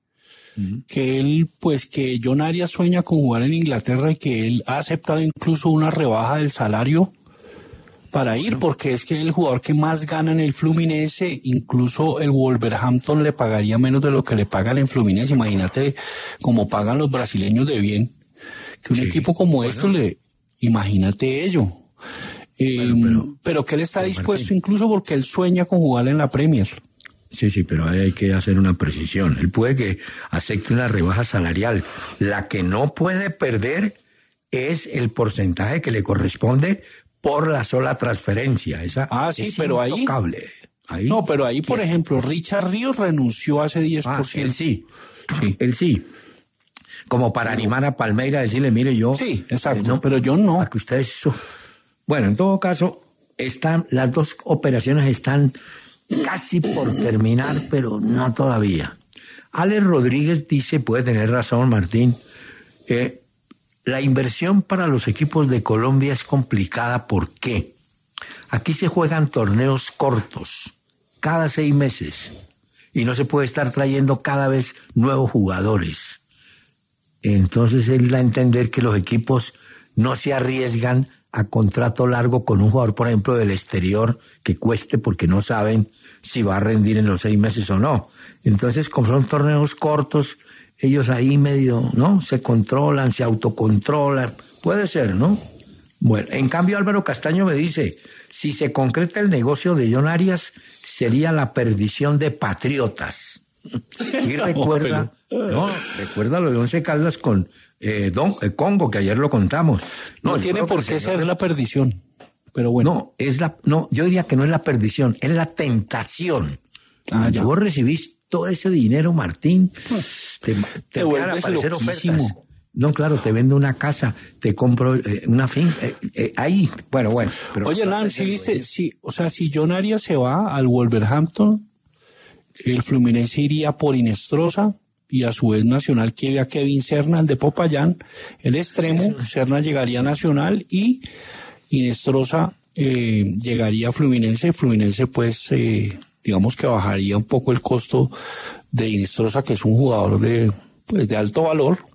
que él, pues que John Arias sueña con jugar en Inglaterra y que él ha aceptado incluso una rebaja del salario para ir, porque es que el jugador que más gana en el Fluminense, incluso el Wolverhampton le pagaría menos de lo que le pagan en Fluminense. Imagínate cómo pagan los brasileños de bien, que un equipo como esto imagínate ello. Pero que él está dispuesto, Martín, incluso porque él sueña con jugar en la Premier. Sí, pero ahí hay que hacer una precisión. Él puede que acepte una rebaja salarial. La que no puede perder es el porcentaje que le corresponde por la sola transferencia. Esa sí, es pero intocable. No, pero ahí, por ejemplo, Richard Ríos renunció hace 10%. Él sí. Como para animar a Palmeira a decirle, mire, yo... Sí, exacto, pero yo no. A que ustedes... Bueno, en todo caso, las 2 operaciones están casi por terminar, pero no todavía. Alex Rodríguez dice, puede tener razón, Martín, la inversión para los equipos de Colombia es complicada. ¿Por qué? Aquí se juegan torneos cortos, cada 6 meses, y no se puede estar trayendo cada vez nuevos jugadores. Entonces él da a entender que los equipos no se arriesgan a contrato largo con un jugador, por ejemplo, del exterior, que cueste porque no saben si va a rendir en los 6 meses o no. Entonces, como son torneos cortos, ellos ahí medio, ¿no? Se controlan, se autocontrolan. Puede ser, ¿no? Bueno, en cambio Álvaro Castaño me dice, si se concreta el negocio de John Arias, sería la perdición de Patriotas. Y recuerda lo de Once Caldas con Congo, que ayer lo contamos. No tiene por qué ser la perdición, pero bueno. Yo diría que no es la perdición, es la tentación. Cuando vos recibís todo ese dinero, Martín, te van a aparecer ofertas. No, claro, te vendo una casa, te compro una finca, ahí, bueno. Pero, oye, Nan, si John Arias se va al Wolverhampton, el Fluminense iría por Inestrosa, y a su vez Nacional quiere a Kevin Serna, el de Popayán, el extremo. Serna llegaría a Nacional y Inestrosa llegaría a Fluminense. Fluminense, pues, digamos que bajaría un poco el costo de Inestrosa, que es un jugador de alto valor.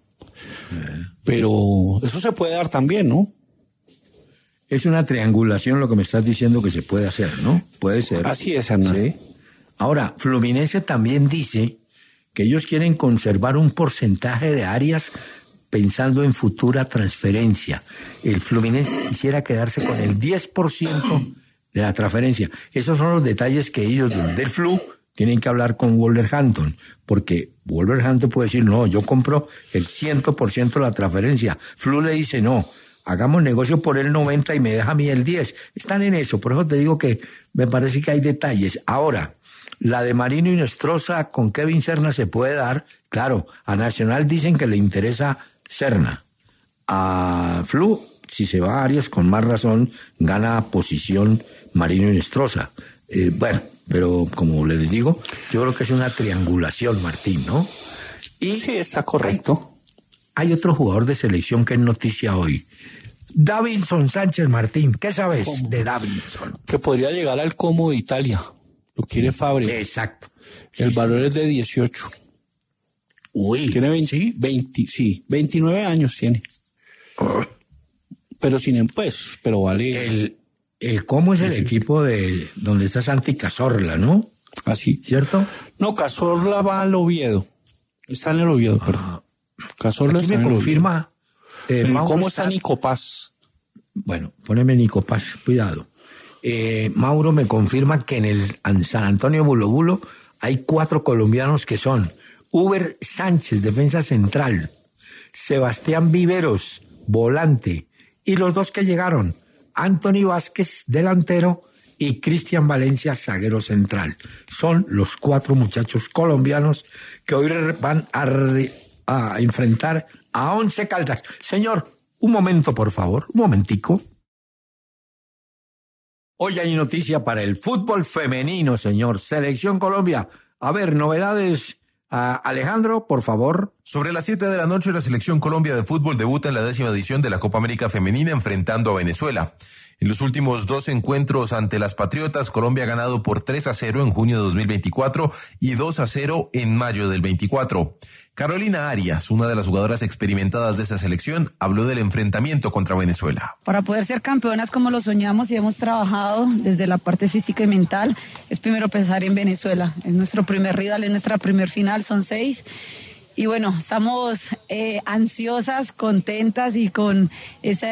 Pero eso se puede dar también, ¿no? Es una triangulación lo que me estás diciendo que se puede hacer, ¿no? Puede ser. Así es, Hernán. ¿Sí? Ahora, Fluminense también dice que ellos quieren conservar un porcentaje de áreas pensando en futura transferencia. El Fluminense quisiera quedarse con el 10% de la transferencia. Esos son los detalles que ellos del Flu tienen que hablar con Wolverhampton, porque Wolverhampton puede decir, no, yo compro el 100% de la transferencia. Flu le dice, no, hagamos negocio por el 90 y me deja a mí el 10. Están en eso, por eso te digo que me parece que hay detalles. Ahora, la de Marino y Nostroza con Kevin Serna se puede dar. Claro, a Nacional dicen que le interesa Serna. A Flu, si se va a Arias, con más razón, gana posición Marino y Nostroza. Bueno, pero como les digo, yo creo que es una triangulación, Martín, ¿no? Y sí, está correcto. Hay otro jugador de selección que es noticia hoy. Davinson Sánchez, Martín. ¿Qué sabes de Davinson? Que podría llegar al Como de Italia. Lo quiere Fabri. Exacto. El valor es de 18. Uy. Tiene 29 años tiene. Pero pero vale. El Como es el equipo de donde está Santi Cazorla, ¿no? Así. ¿Cierto? No, Cazorla va al Oviedo. Está en el Oviedo, perdón. Cazorla aquí está me en el confirma. ¿Cómo está Nico Paz? Bueno, poneme Nico Paz, cuidado. Mauro me confirma que en el San Antonio Bulo Bulo hay 4 colombianos que son Uber Sánchez, defensa central, Sebastián Viveros, volante, y los 2 que llegaron, Anthony Vázquez, delantero, y Cristian Valencia, zaguero central. Son los 4 muchachos colombianos que hoy van a enfrentar a 11 Caldas. Señor, un momento, por favor, un momentico. Hoy hay noticia para el fútbol femenino, señor. Selección Colombia. A ver, novedades. Alejandro, por favor. Sobre las 7 de la noche, la Selección Colombia de fútbol debuta en la 10ª edición de la Copa América Femenina enfrentando a Venezuela. En los últimos 2 encuentros ante las Patriotas, Colombia ha ganado por 3-0 en junio de 2024 y 2-0 en mayo del 24. Carolina Arias, una de las jugadoras experimentadas de esta selección, habló del enfrentamiento contra Venezuela. Para poder ser campeonas como lo soñamos y hemos trabajado desde la parte física y mental, es primero pensar en Venezuela. Es nuestro primer rival, es nuestra primer final, son 6. Y bueno, estamos ansiosas, contentas y con esa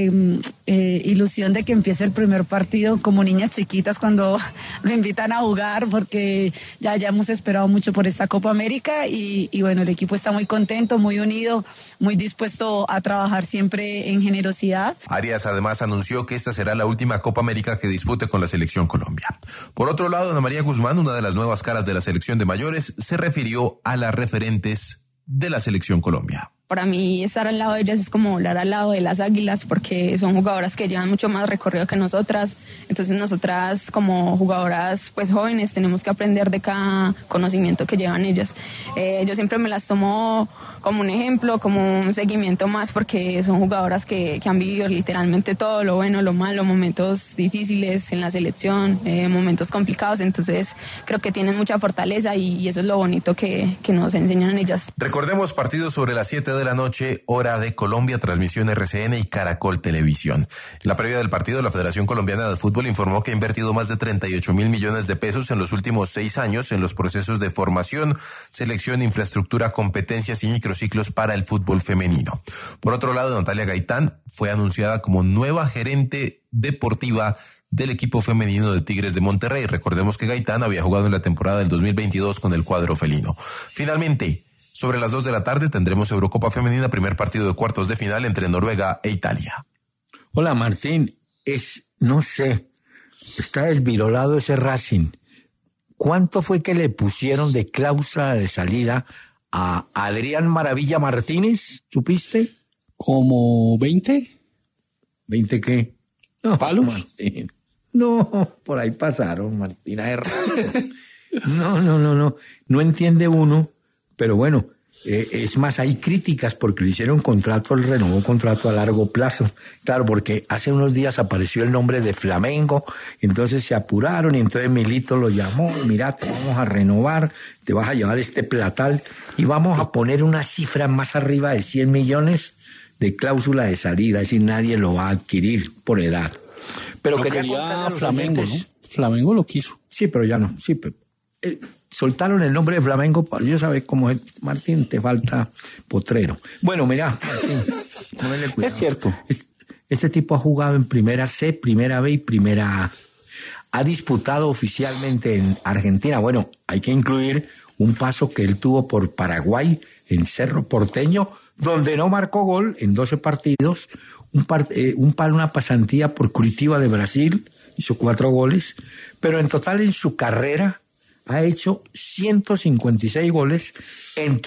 ilusión de que empiece el primer partido como niñas chiquitas cuando lo invitan a jugar, porque ya hemos esperado mucho por esta Copa América y bueno, el equipo está muy contento, muy unido, muy dispuesto a trabajar siempre en generosidad. Arias además anunció que esta será la última Copa América que dispute con la Selección Colombia. Por otro lado, Ana María Guzmán, una de las nuevas caras de la selección de mayores, se refirió a las referentes de la Selección Colombia. Para mí estar al lado de ellas es como volar al lado de las águilas, porque son jugadoras que llevan mucho más recorrido que nosotras. Entonces nosotras como jugadoras pues jóvenes tenemos que aprender de cada conocimiento que llevan ellas. Yo siempre me las tomo como un ejemplo, como un seguimiento más, porque son jugadoras que han vivido literalmente todo, lo bueno, lo malo, momentos difíciles en la selección, momentos complicados. Entonces creo que tienen mucha fortaleza y eso es lo bonito que nos enseñan ellas. Recordemos partidos sobre las 7 de la noche, hora de Colombia, transmisión RCN y Caracol Televisión. En la previa del partido, la Federación Colombiana de Fútbol informó que ha invertido más de 38.000 millones de pesos en los últimos 6 años en los procesos de formación, selección, infraestructura, competencias y microciclos para el fútbol femenino. Por otro lado, Natalia Gaitán fue anunciada como nueva gerente deportiva del equipo femenino de Tigres de Monterrey. Recordemos que Gaitán había jugado en la temporada del 2022 con el cuadro felino. Finalmente, sobre las 2 de la tarde tendremos Eurocopa Femenina, primer partido de cuartos de final entre Noruega e Italia. Hola Martín, no sé, está desvirolado ese Racing. ¿Cuánto fue que le pusieron de cláusula de salida a Adrián Maravilla Martínez? ¿Supiste? ¿Como 20? ¿20 qué? No, ¿palos? Martín. No, por ahí pasaron, Martín. No entiende uno. Pero bueno, Es más, hay críticas porque le hicieron contrato, él renovó contrato a largo plazo. Claro, porque hace unos días apareció el nombre de Flamengo, entonces se apuraron y entonces Milito lo llamó, mira, te vamos a renovar, te vas a llevar este platal y vamos a poner una cifra más arriba de 100 millones de cláusula de salida, es decir, nadie lo va a adquirir por edad. Pero quería Flamengo, ¿no? Flamengo lo quiso. Sí, pero ya no, sí, pero... soltaron el nombre de Flamengo, para yo saber cómo es. Martín, te falta potrero. Bueno, mira, Martín, ponle cuidado. Es cierto. Este tipo ha jugado en Primera C, Primera B y Primera A. Ha disputado oficialmente en Argentina. Bueno, hay que incluir un paso que él tuvo por Paraguay, en Cerro Porteño, donde no marcó gol en 12 partidos, una pasantía por Curitiba de Brasil, hizo 4 goles, pero en total en su carrera ha hecho 156 goles en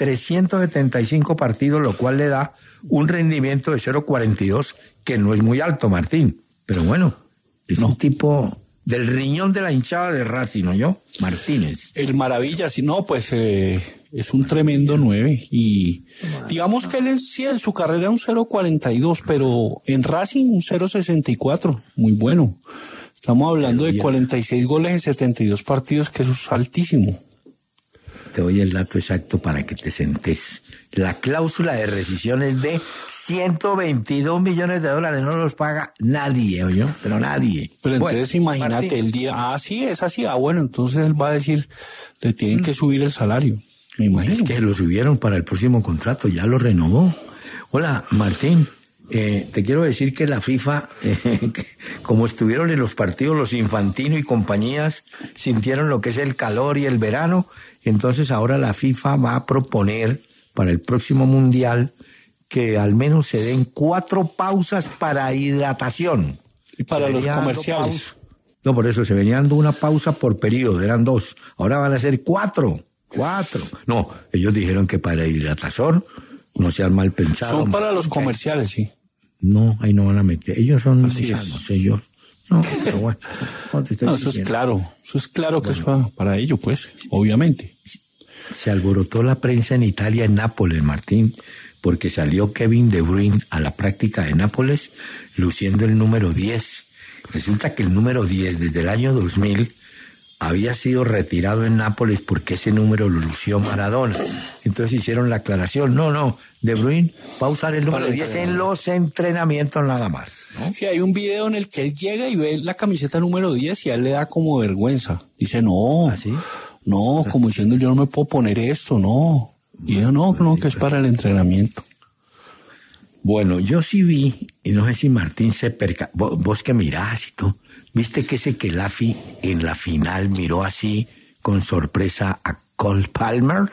375 partidos, lo cual le da un rendimiento de 0.42, que no es muy alto, Martín. Pero bueno, es un tipo del riñón de la hinchada de Racing, ¿no yo? Martínez. El maravilla, si no, pues es un tremendo 9. Y digamos que él sí en su carrera un 0.42, pero en Racing un 0.64, muy bueno. Estamos hablando de 46 goles en 72 partidos, que eso es altísimo. Te doy el dato exacto para que te sentes. La cláusula de rescisión es de $122 millones, no los paga nadie, ¿oyó? Pero nadie. Pero entonces imagínate, Martín, el día, sí, es así, bueno, entonces él va a decir, le tienen que subir el salario, me imagino. Es que lo subieron para el próximo contrato, ya lo renovó. Hola, Martín. Te quiero decir que la FIFA, como estuvieron en los partidos los Infantino y compañías, sintieron lo que es el calor y el verano, entonces ahora la FIFA va a proponer para el próximo Mundial que al menos se den 4 pausas para hidratación. Y para los comerciales. No, por eso se venía dando una pausa por periodo, eran 2, ahora van a ser 4. No, ellos dijeron que para hidratación, no sean mal pensados. Son para los comerciales, sí. No, ahí no van a meter. Ellos son sanos, ellos. No, pero bueno. No, eso es claro que es para ellos, pues, obviamente. Se alborotó la prensa en Italia, en Nápoles, Martín, porque salió Kevin De Bruyne a la práctica de Nápoles luciendo el número 10. Resulta que el número 10 desde el año 2000 había sido retirado en Nápoles porque ese número lo lució Maradona. Entonces hicieron la aclaración. No, De Bruyne va a usar el número 10 en los entrenamientos nada más, ¿no? Sí, hay un video en el que él llega y ve la camiseta número 10 y a él le da como vergüenza. Dice, no, ¿así? No, como diciendo, yo no me puedo poner esto, no. Y yo, no, que es para el entrenamiento. Bueno, yo sí vi, y no sé si Martín se percató, vos que mirás y todo, ¿viste que ese Kelafi en la final miró así con sorpresa a Cole Palmer?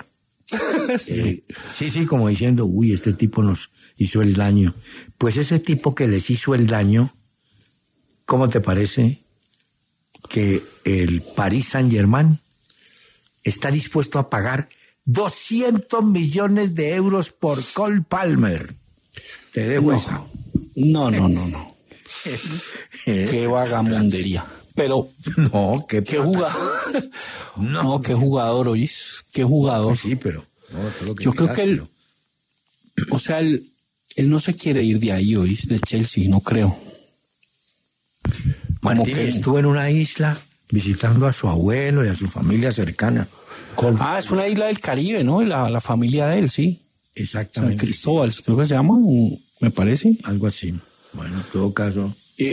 Sí, como diciendo, uy, este tipo nos hizo el daño. Pues ese tipo que les hizo el daño, ¿cómo te parece que el Paris Saint-Germain está dispuesto a pagar 200 millones de euros por Cole Palmer? Te dejo eso. No. Qué vagamundería. Pero qué jugador. No, qué jugador, ¿oís? Qué jugador. Pues sí, pero yo creo que él, o sea, él no se quiere ir de ahí, ¿oís? De Chelsea, no creo. Martín que estuvo en una isla visitando a su abuelo y a su familia cercana. Es una isla del Caribe, ¿no? La familia de él, sí. Exactamente. San Cristóbal, creo que se llama, me parece. Algo así. Bueno, en todo caso.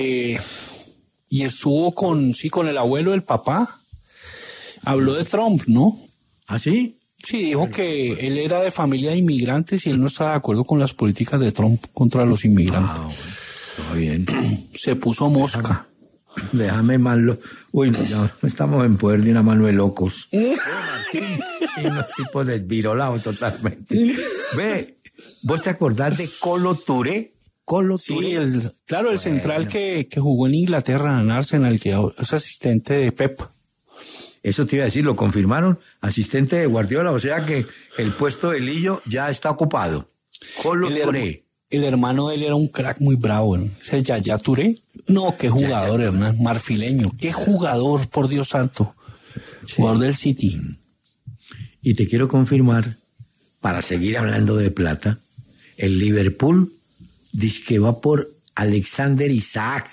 Y estuvo con el abuelo del papá. Habló de Trump, ¿no? ¿Ah, sí? Sí, dijo que él era de familia de inmigrantes y él no estaba de acuerdo con las políticas de Trump contra los inmigrantes. Bueno, está bien. Se puso mosca. Déjame malo. Uy, no, ya estamos en poder de una mano de locos. Martín, y unos tipos desvirolados totalmente. Ve, ¿vos te acordás de Colo Touré? Sí, el central que jugó en Inglaterra, en Arsenal, que es asistente de Pep. Eso te iba a decir, lo confirmaron, asistente de Guardiola, o sea que el puesto de Lillo ya está ocupado. Colo Touré. El hermano de él era un crack muy bravo, ¿no? Ese Yaya Touré. No, qué jugador, Hernán, marfileño. Qué jugador, por Dios santo. Sí. Jugador del City. Y te quiero confirmar para seguir hablando de plata, el Liverpool dice que va por Alexander Isaac.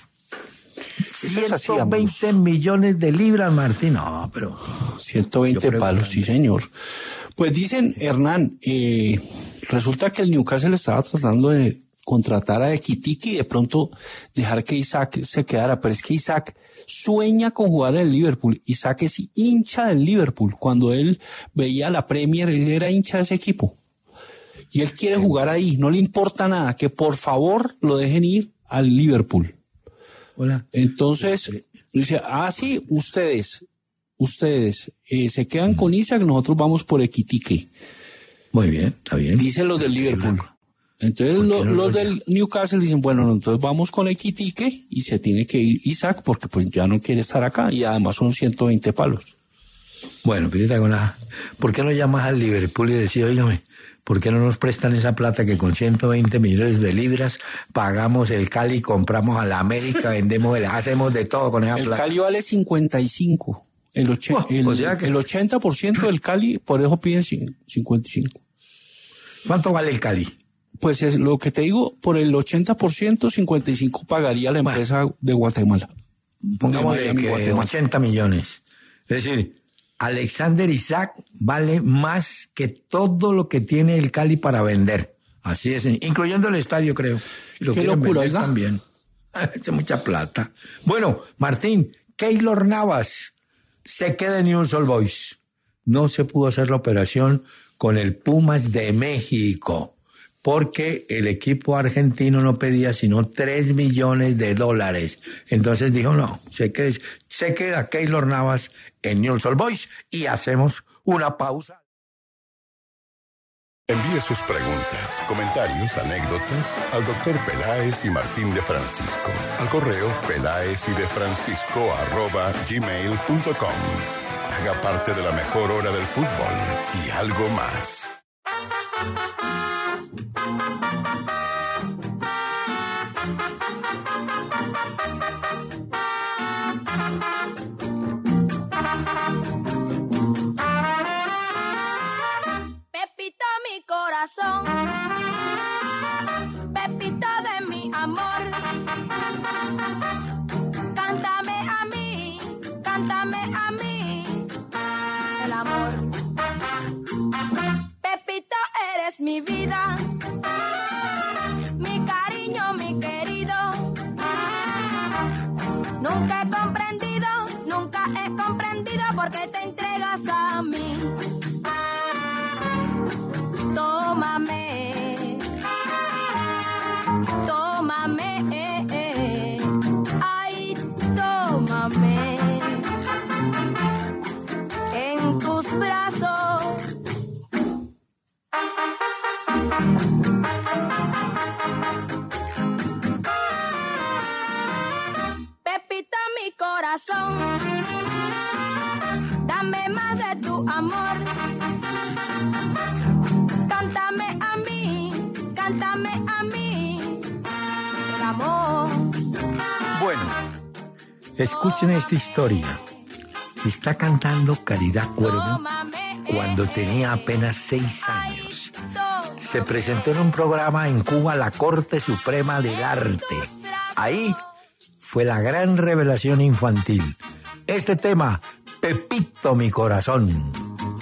120 millones de libras, Martín. No, pero... 120 palos, sí, señor. Pues dicen, Hernán, resulta que el Newcastle estaba tratando de contratar a Ekitike y de pronto dejar que Isaac se quedara, pero es que Isaac sueña con jugar en el Liverpool. Isaac es hincha del Liverpool. Cuando él veía la Premier, él era hincha de ese equipo. Y él quiere jugar ahí, no le importa nada, que por favor lo dejen ir al Liverpool. Hola. Entonces, dice, sí, ustedes se quedan con Isaac, nosotros vamos por Ekitike. Muy bien, está bien. Dicen los del Liverpool. Entonces los del Newcastle dicen, bueno, entonces vamos con Ekitike y se tiene que ir Isaac porque pues ya no quiere estar acá y además son 120 palos. Bueno, ¿por qué no llamas al Liverpool y decís, óigame, ¿por qué no nos prestan esa plata que con 120 millones de libras pagamos el Cali, compramos a la América, hacemos de todo con esa plata? El Cali vale 55. El 80% del Cali, por eso piden 55. ¿Cuánto vale el Cali? Pues es lo que te digo, por el 80%, 55 pagaría la empresa de Guatemala. Pongámosle que 80 millones. Es decir, Alexander Isaac vale más que todo lo que tiene el Cali para vender. Así es, incluyendo el estadio, creo. Qué locura, ¿verdad? También. Es mucha plata. Bueno, Martín, Keylor Navas se queda en Newell's Old Boys. No se pudo hacer la operación con el Pumas de México, porque el equipo argentino no pedía sino $3 millones. Entonces dijo, no, se queda Keylor Navas en Newell's Old Boys y hacemos una pausa. Envíe sus preguntas, comentarios, anécdotas al Dr. Peláez y Martín de Francisco al correo pelaezydefrancisco@gmail.com. Haga parte de la mejor hora del fútbol y algo más. Pepito mi corazón, Pepito de mi amor, cántame a mí, el amor. Pepito, eres mi vida, mi cariño, mi querido. Nunca he comprendido por qué te entregas a mí. Tómame, ay, tómame en tus brazos. Pepito, mi corazón, dame más de tu amor. Cántame a mí, el amor. Bueno, escuchen esta historia. Está cantando Caridad Cuervo cuando tenía apenas 6 años. Se presentó en un programa en Cuba, la Corte Suprema del Arte. Ahí fue la gran revelación infantil. Este tema, Pepito mi corazón.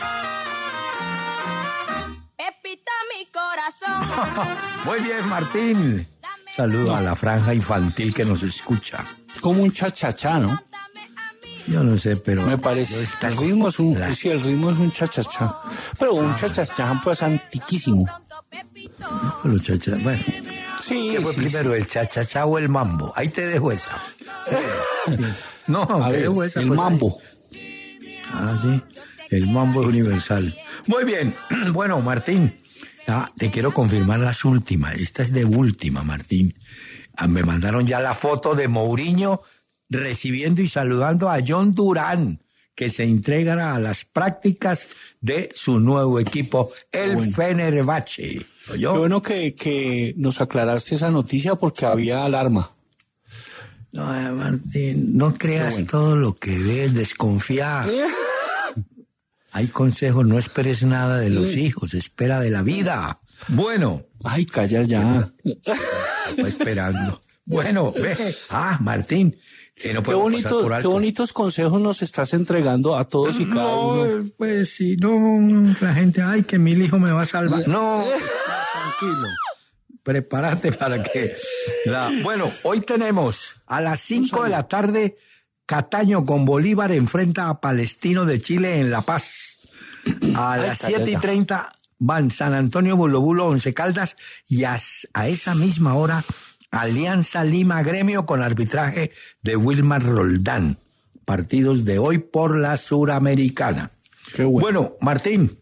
Muy bien, Martín. Saludo a la franja infantil que nos escucha. Es como un cha-cha-cha, ¿no? Yo no sé, pero... Me parece. El ritmo es un cha-cha-cha. Pero un cha-cha-cha pues antiquísimo. Los cha-cha, bueno. Sí, ¿Qué fue primero, el cha-cha-cha o el mambo? Ahí te dejo esa. No, a ver, dejo esa. El pues, mambo. Sí. El mambo es universal. Muy bien. Bueno, Martín. Te quiero confirmar las últimas. Esta es de última, Martín. Me mandaron ya la foto de Mourinho recibiendo y saludando a John Durán, que se integra a las prácticas de su nuevo equipo, el Fenerbahce. Qué bueno que nos aclaraste esa noticia porque había alarma. No, Martín, no creas todo lo que ves, desconfía. Hay consejos, no esperes nada de los hijos, espera de la vida. Bueno. Ay, calla ya. Estoy esperando. Bueno, ve. Martín. No qué bonitos consejos nos estás entregando a todos y cada uno. Pues si no, la gente, ay, que mi hijo me va a salvar. No, tranquilo. Prepárate para que... Bueno, hoy tenemos a las 5 de la tarde, Cataño con Bolívar enfrenta a Palestino de Chile en La Paz. A las 7:30 van San Antonio Bulo Bulo, Once Caldas, y a esa misma hora Alianza Lima Gremio con arbitraje de Wilmar Roldán. Partidos de hoy por la Suramericana. Qué bueno. Martín,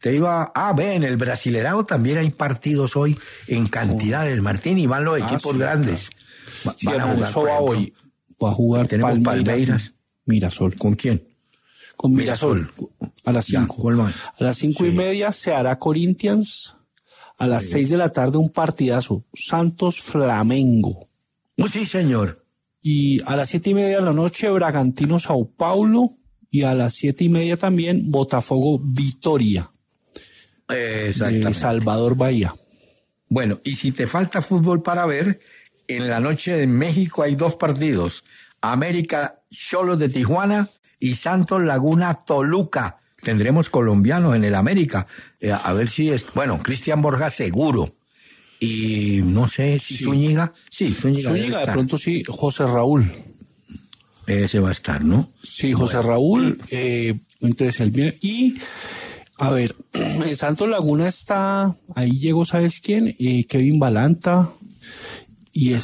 en el Brasilerao también hay partidos hoy en cantidades, Martín, y van los equipos grandes. Van a jugar, eso va hoy. Va a jugar tenemos Palmeiras. Mirasol. ¿Con quién? Con Mirasol. A las 5. A las 5:30 se hará Corinthians. A las 6 de la tarde un partidazo. Santos Flamengo. Sí, señor. Y a las 7:30 de la noche Bragantino Sao Paulo. Y a las 7:30 también Botafogo Vitória. Exactamente. Salvador Bahía. Bueno, y si te falta fútbol para ver, en la noche de México hay 2 partidos. América Xolos de Tijuana y Santos Laguna Toluca. Tendremos colombianos en el América. A ver si es... Bueno, Cristian Borja seguro. Y no sé si Zúñiga... Sí, Zúñiga de pronto sí. José Raúl. Ese va a estar, ¿no? Sí, José Raúl. Entonces él viene. Y... A ver, en Santos Laguna está... Ahí llegó, ¿sabes quién? Kevin Balanta. Y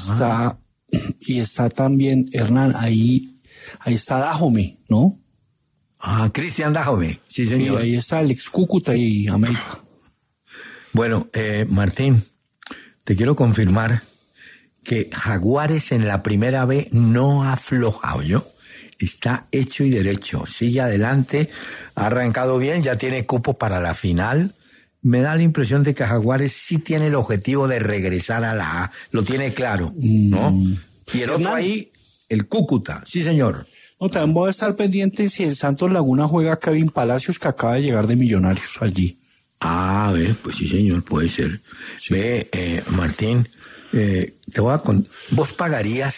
está también Hernán. Ahí está Dajome, ¿no? Cristian Dajome, sí, señor. Sí, ahí está el ex Cúcuta y América. Bueno, Martín, te quiero confirmar que Jaguares en la primera B no ha aflojado, ¿yo? Está hecho y derecho, sigue adelante, ha arrancado bien, ya tiene cupo para la final. Me da la impresión de que Jaguares sí tiene el objetivo de regresar a la A, lo tiene claro, ¿no? Y el otro ahí, el Cúcuta, sí, señor. No, también voy a estar pendiente si en Santos Laguna juega Kevin Palacios, que acaba de llegar de Millonarios allí. Pues sí, señor, puede ser. Sí. Martín, te voy a contar, ¿vos pagarías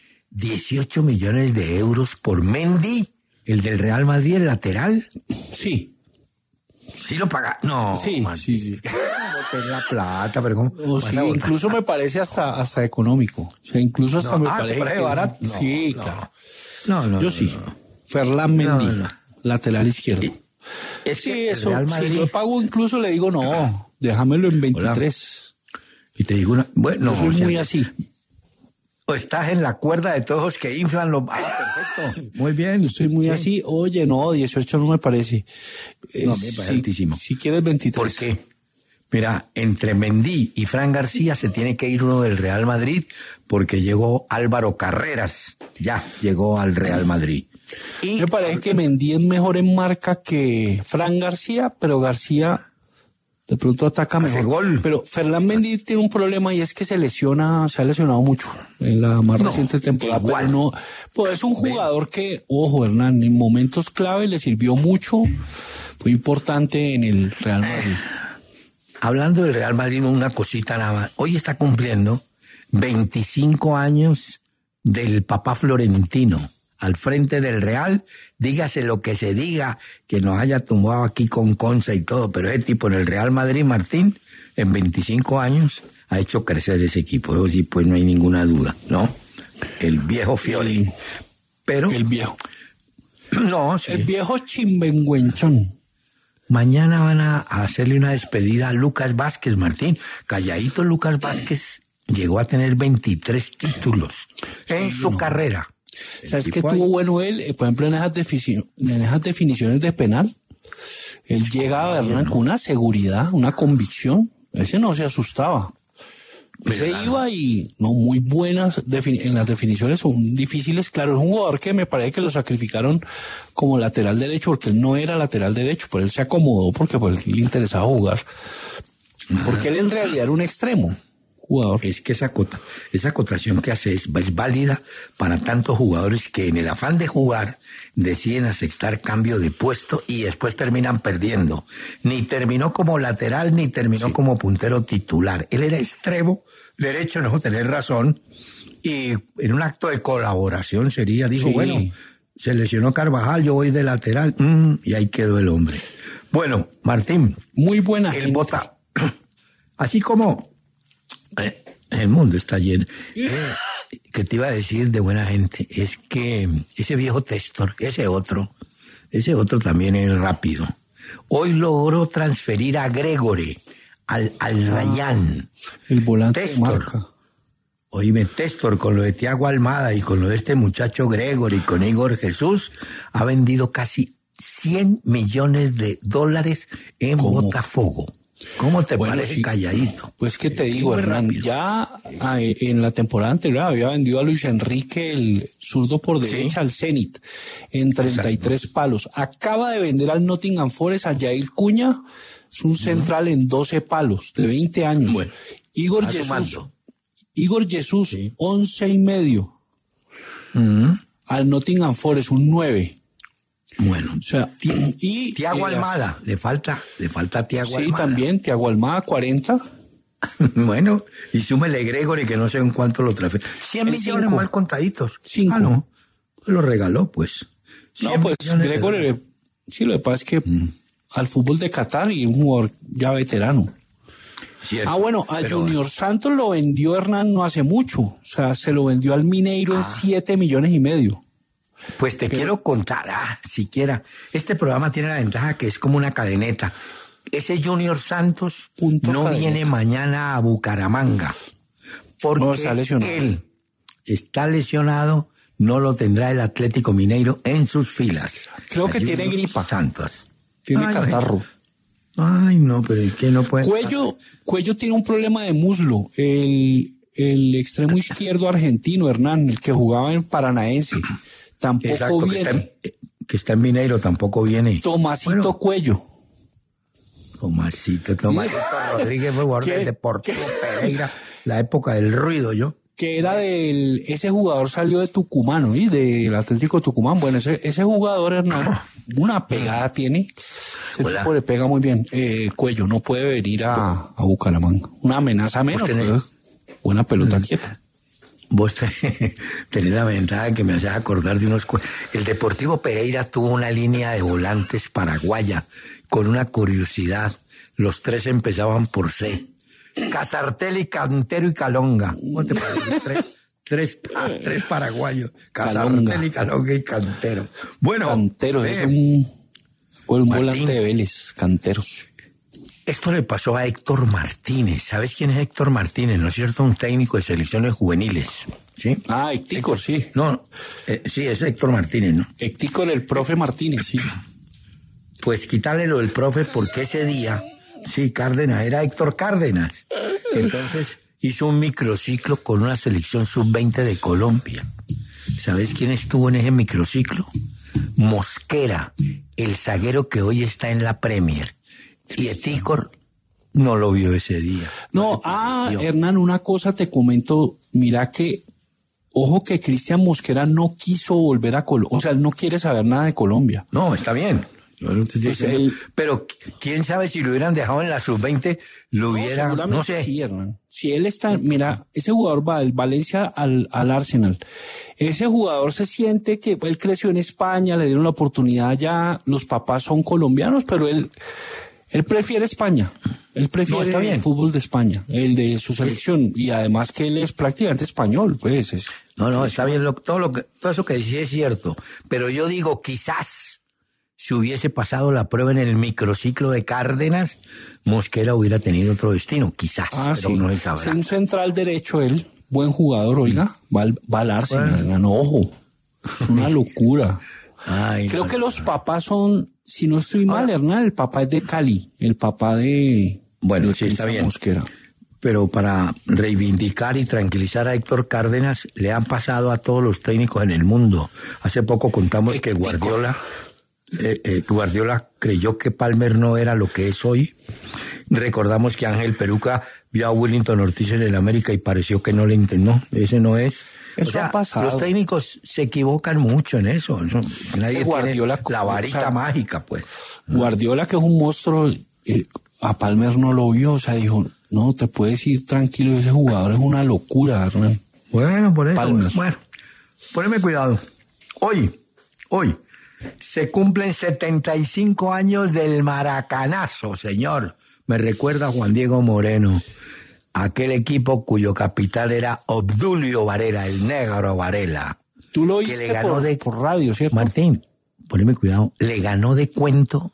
18 millones de euros por Mendy, el del Real Madrid, el lateral? Sí. ¿Sí lo paga? No. Sí, Martín. sí. Boté la plata, pero ¿cómo? Sí, incluso me parece hasta económico. O sea, incluso hasta me parece que barato. No, sí, claro. No. Yo sí. Ferland Mendy, lateral izquierdo. Es sí, que eso. Real Madrid... Si yo pago, incluso le digo no, déjamelo en 23. Hola. Y te digo bueno, yo soy muy así. O estás en la cuerda de todos los que inflan los... perfecto. Muy bien. Yo soy muy así. Oye, no, 18 no me parece. No, me parece altísimo. Si quieres 23. ¿Por qué? Mira, entre Mendy y Fran García se tiene que ir uno del Real Madrid porque llegó Álvaro Carreras. Ya llegó al Real Madrid. Y me parece que Mendy es mejor en marca que Fran García, pero García de pronto ataca mejor. Gol. Pero Ferland Mendy tiene un problema y es que se ha lesionado mucho en la más reciente temporada. Igual. Pero no, pues es un jugador que, ojo, Hernán, en momentos clave le sirvió mucho, fue importante en el Real Madrid. Hablando del Real Madrid, una cosita nada más. Hoy está cumpliendo 25 años del papá Florentino al frente del Real. Dígase lo que se diga, que nos haya tumbado aquí con Conza y todo, pero ese tipo en el Real Madrid, Martín, en 25 años ha hecho crecer ese equipo. Eso sí, pues no hay ninguna duda, ¿no? El viejo Fioli. Pero... El viejo. No, sí. El viejo Chimbenguenchón. Mañana van a hacerle una despedida a Lucas Vázquez, Martín. Calladito Lucas Vázquez llegó a tener 23 títulos en su carrera. ¿Sabes qué tuvo bueno él? Por ejemplo, en esas definiciones de penal, él llegaba con una seguridad, una convicción. Ese no se asustaba. Ese iba y no muy buenas en las definiciones, son difíciles. Claro, es un jugador que me parece que lo sacrificaron como lateral derecho porque él no era lateral derecho, pero él se acomodó porque pues le interesaba jugar. Porque él en realidad era un extremo. jugador. Es que esa acotación que hace es válida para tantos jugadores que en el afán de jugar deciden aceptar cambio de puesto y después terminan perdiendo. Ni terminó como lateral, ni terminó como puntero titular. Él era extremo derecho, no tener razón, y en un acto de colaboración dijo, bueno, se lesionó Carvajal, yo voy de lateral, y ahí quedó el hombre. Bueno, Martín. Muy buena gente. Bota, así como el mundo está lleno. Que te iba a decir de buena gente es que ese viejo Testor, ese otro también es rápido. Hoy logró transferir a Gregory al Rayán. El volante Testor. Marca. Oíme, Testor, con lo de Thiago Almada y con lo de este muchacho Gregory, con Igor Jesús, ha vendido casi $100 millones en Botafogo. ¿Cómo te parece calladito? Pues que te digo, Hernán, ya en la temporada anterior había vendido a Luis Enrique, el zurdo por derecha, al Zenit, en 33 palos. Acaba de vender al Nottingham Forest a Jair Cuña, es un central en 12 palos, de 20 años. Bueno, Igor Jesús, 11,5. Al Nottingham Forest, un 9. Bueno, o sea, y Thiago Almada, le falta Thiago Almada. Sí, también, Thiago Almada, 40. Bueno, y súmele Gregory, que no sé en cuánto lo trafe. 100 millones mal contaditos. 5. No, lo regaló, pues. No, pues Gregory, sí, lo que pasa es que al fútbol de Qatar y un jugador ya veterano. Cierto, bueno, a Junior Santos lo vendió Hernán no hace mucho. O sea, se lo vendió al Mineiro en 7,5 millones. Pues te quiero contar, siquiera, este programa tiene la ventaja que es como una cadeneta. Ese Junior Santos viene mañana a Bucaramanga, porque él está lesionado, no lo tendrá el Atlético Mineiro en sus filas. Creo que tiene gripa. Santos. Tiene catarro. Ay, no, pero el que no puede... Cuello tiene un problema de muslo. El extremo izquierdo argentino, Hernán, el que jugaba en Paranaense. Tampoco viene. Que está en Mineiro, tampoco viene. Tomasito Cuello. Tomasito Rodríguez fue jugador del Deportivo Pereira, la época del ruido, que era ese jugador salió de Tucumán, ¿sí? Del Atlético Tucumán. Bueno, ese jugador, Hernán, una pegada tiene. Ese tipo le pega muy bien. Cuello no puede venir a Bucaramanga. Una amenaza menos, pero buena pelota quieta. Vos tenés la ventaja que me haces acordar de unos... El Deportivo Pereira tuvo una línea de volantes paraguaya con una curiosidad. Los 3 empezaban por C. Casartelli, Cantero y Calonga. ¿Cómo te parece? Tres paraguayos. Casartelli, Calonga y Cantero. Bueno. Cantero, es un volante de Vélez, Canteros. Esto le pasó a Héctor Martínez. ¿Sabes quién es Héctor Martínez? ¿No es cierto? Un técnico de selecciones juveniles. ¿Sí? Héctor, sí. No, sí, es Héctor Martínez, ¿no? Héctor, el profe Martínez, sí. Pues quítale lo del profe porque ese día, sí, Cárdenas, era Héctor Cárdenas. Entonces hizo un microciclo con una selección sub-20 de Colombia. ¿Sabes quién estuvo en ese microciclo? Mosquera, el zaguero que hoy está en la Premier. Y Etícor no lo vio ese día. No, Hernán, una cosa te comento, mira que, ojo que Cristian Mosquera no quiso volver a Colombia, o sea, él no quiere saber nada de Colombia. No, está bien. Pero quién sabe si lo hubieran dejado en la sub-20, lo hubiera, no sé. Sí, Hernán. Si él está, mira, ese jugador va del Valencia al Arsenal. Ese jugador se siente que él creció en España, le dieron la oportunidad allá, los papás son colombianos, pero él prefiere España. Él prefiere el fútbol de España, el de su selección. Y además que él es prácticamente español, pues. Está bien. Todo eso que decía es cierto. Pero yo digo, quizás, si hubiese pasado la prueba en el microciclo de Cárdenas, Mosquera hubiera tenido otro destino. Quizás, pero no se sabrá. Es un central derecho él. Buen jugador, oiga. Va al Arsenal, ojo. Es una locura. Creo que los papás son... Si no estoy mal, Hernán, el papá es de Cali, el papá de... Bueno, sí, está bien. Mosquera. Pero para reivindicar y tranquilizar a Héctor Cárdenas, le han pasado a todos los técnicos en el mundo. Hace poco contamos que Guardiola creyó que Palmer no era lo que es hoy. Recordamos que Ángel Peruca vio a Willington Ortiz en el América y pareció que no le entendió. Ese no es. Eso ha pasado. Los técnicos se equivocan mucho en eso. Nadie Guardiola, tiene la varita mágica, pues. Guardiola, que es un monstruo, a Palmer no lo vio, o sea, dijo, no, te puedes ir tranquilo, ese jugador es una locura, Hernán. Bueno, por eso. Palmer. Bueno, poneme cuidado. Hoy, se cumplen 75 años del Maracanazo, señor. Me recuerda a Juan Diego Moreno, aquel equipo cuyo capitán era Obdulio Varela, el negro Varela. Tú lo oíste por radio, ¿cierto? Martín, poneme cuidado, le ganó de cuento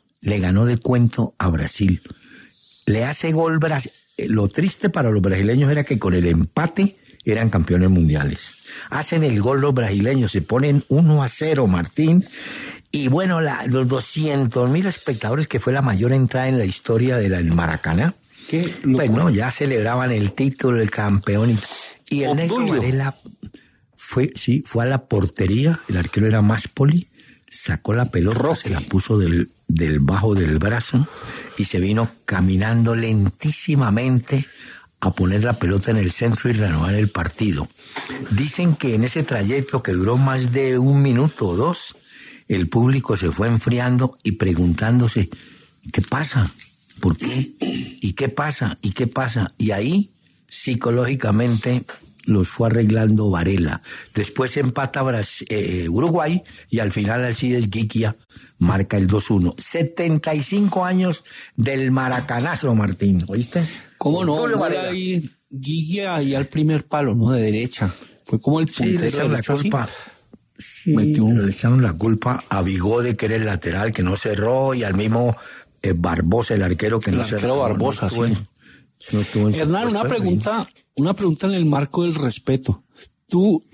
a Brasil. Le hace gol Brasil. Lo triste para los brasileños era que con el empate eran campeones mundiales. Hacen el gol los brasileños, se ponen 1-0, Martín. Y bueno, los 200.000 espectadores, que fue la mayor entrada en la historia del Maracaná, pues no, ya celebraban el título, el campeón. Y el negro Varela fue a la portería, el arquero era Máspoli, sacó la pelota, se la puso del bajo del brazo y se vino caminando lentísimamente a poner la pelota en el centro y renovar el partido. Dicen que en ese trayecto, que duró más de 1 minuto o 2, el público se fue enfriando y preguntándose, ¿qué pasa? ¿Por qué? ¿Y qué pasa? ¿Y qué pasa? Y ahí, psicológicamente, los fue arreglando Varela. Después empata Uruguay y al final Alcides Guiquia marca el 2-1. 75 años del Maracanazo, Martín, ¿oíste? ¿Cómo no? Ahí Guiquia ahí al primer palo, ¿no? De derecha. Fue como el puntero la culpa. Sí, le echaron la culpa a Bigode, que era el lateral, que no cerró, y al mismo Barbosa, el arquero, que no cerró. El arquero Barbosa, no estuvo en Hernán, una pregunta en el marco del respeto. ¿Tú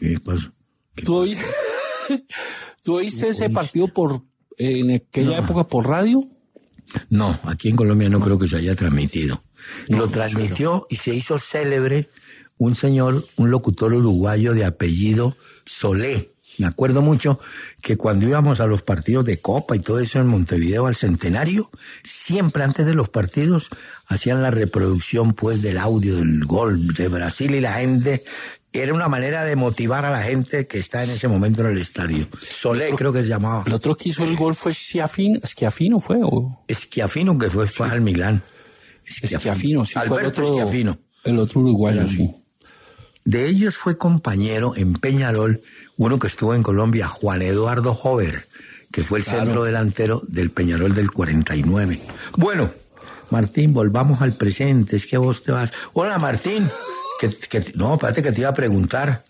oíste ese partido en aquella época por radio? No, aquí en Colombia no creo que se haya transmitido. Lo transmitió y se hizo célebre un locutor uruguayo de apellido Solé. Me acuerdo mucho que cuando íbamos a los partidos de Copa y todo eso en Montevideo al Centenario, siempre antes de los partidos hacían la reproducción pues del audio del gol de Brasil, y la gente, era una manera de motivar a la gente que está en ese momento en el estadio. Solé creo que se llamaba. El otro que hizo el gol fue Schiaffino, ¿fue? Schiaffino, que fue al Milán. Schiaffino, sí. Alberto Schiaffino. El otro uruguayo, sí. De ellos fue compañero en Peñarol uno que estuvo en Colombia, Juan Eduardo Jover, que fue el centro delantero del Peñarol del 49. Bueno, Martín, volvamos al presente, es que vos te vas. Hola, Martín. No, espérate que te iba a preguntar.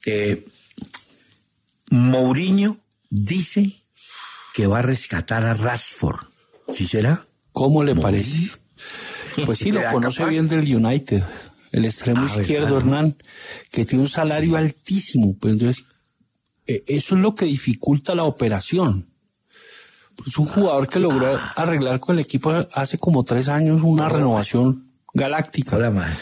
Mourinho dice que va a rescatar a Rashford. ¿Sí será? ¿Cómo le parece? Pues sí, lo conoce bien del United. El extremo izquierdo, Hernán, que tiene un salario altísimo. Pues entonces, eso es lo que dificulta la operación. Es un jugador que logró arreglar con el equipo hace como 3 años una renovación galáctica. Hola, man.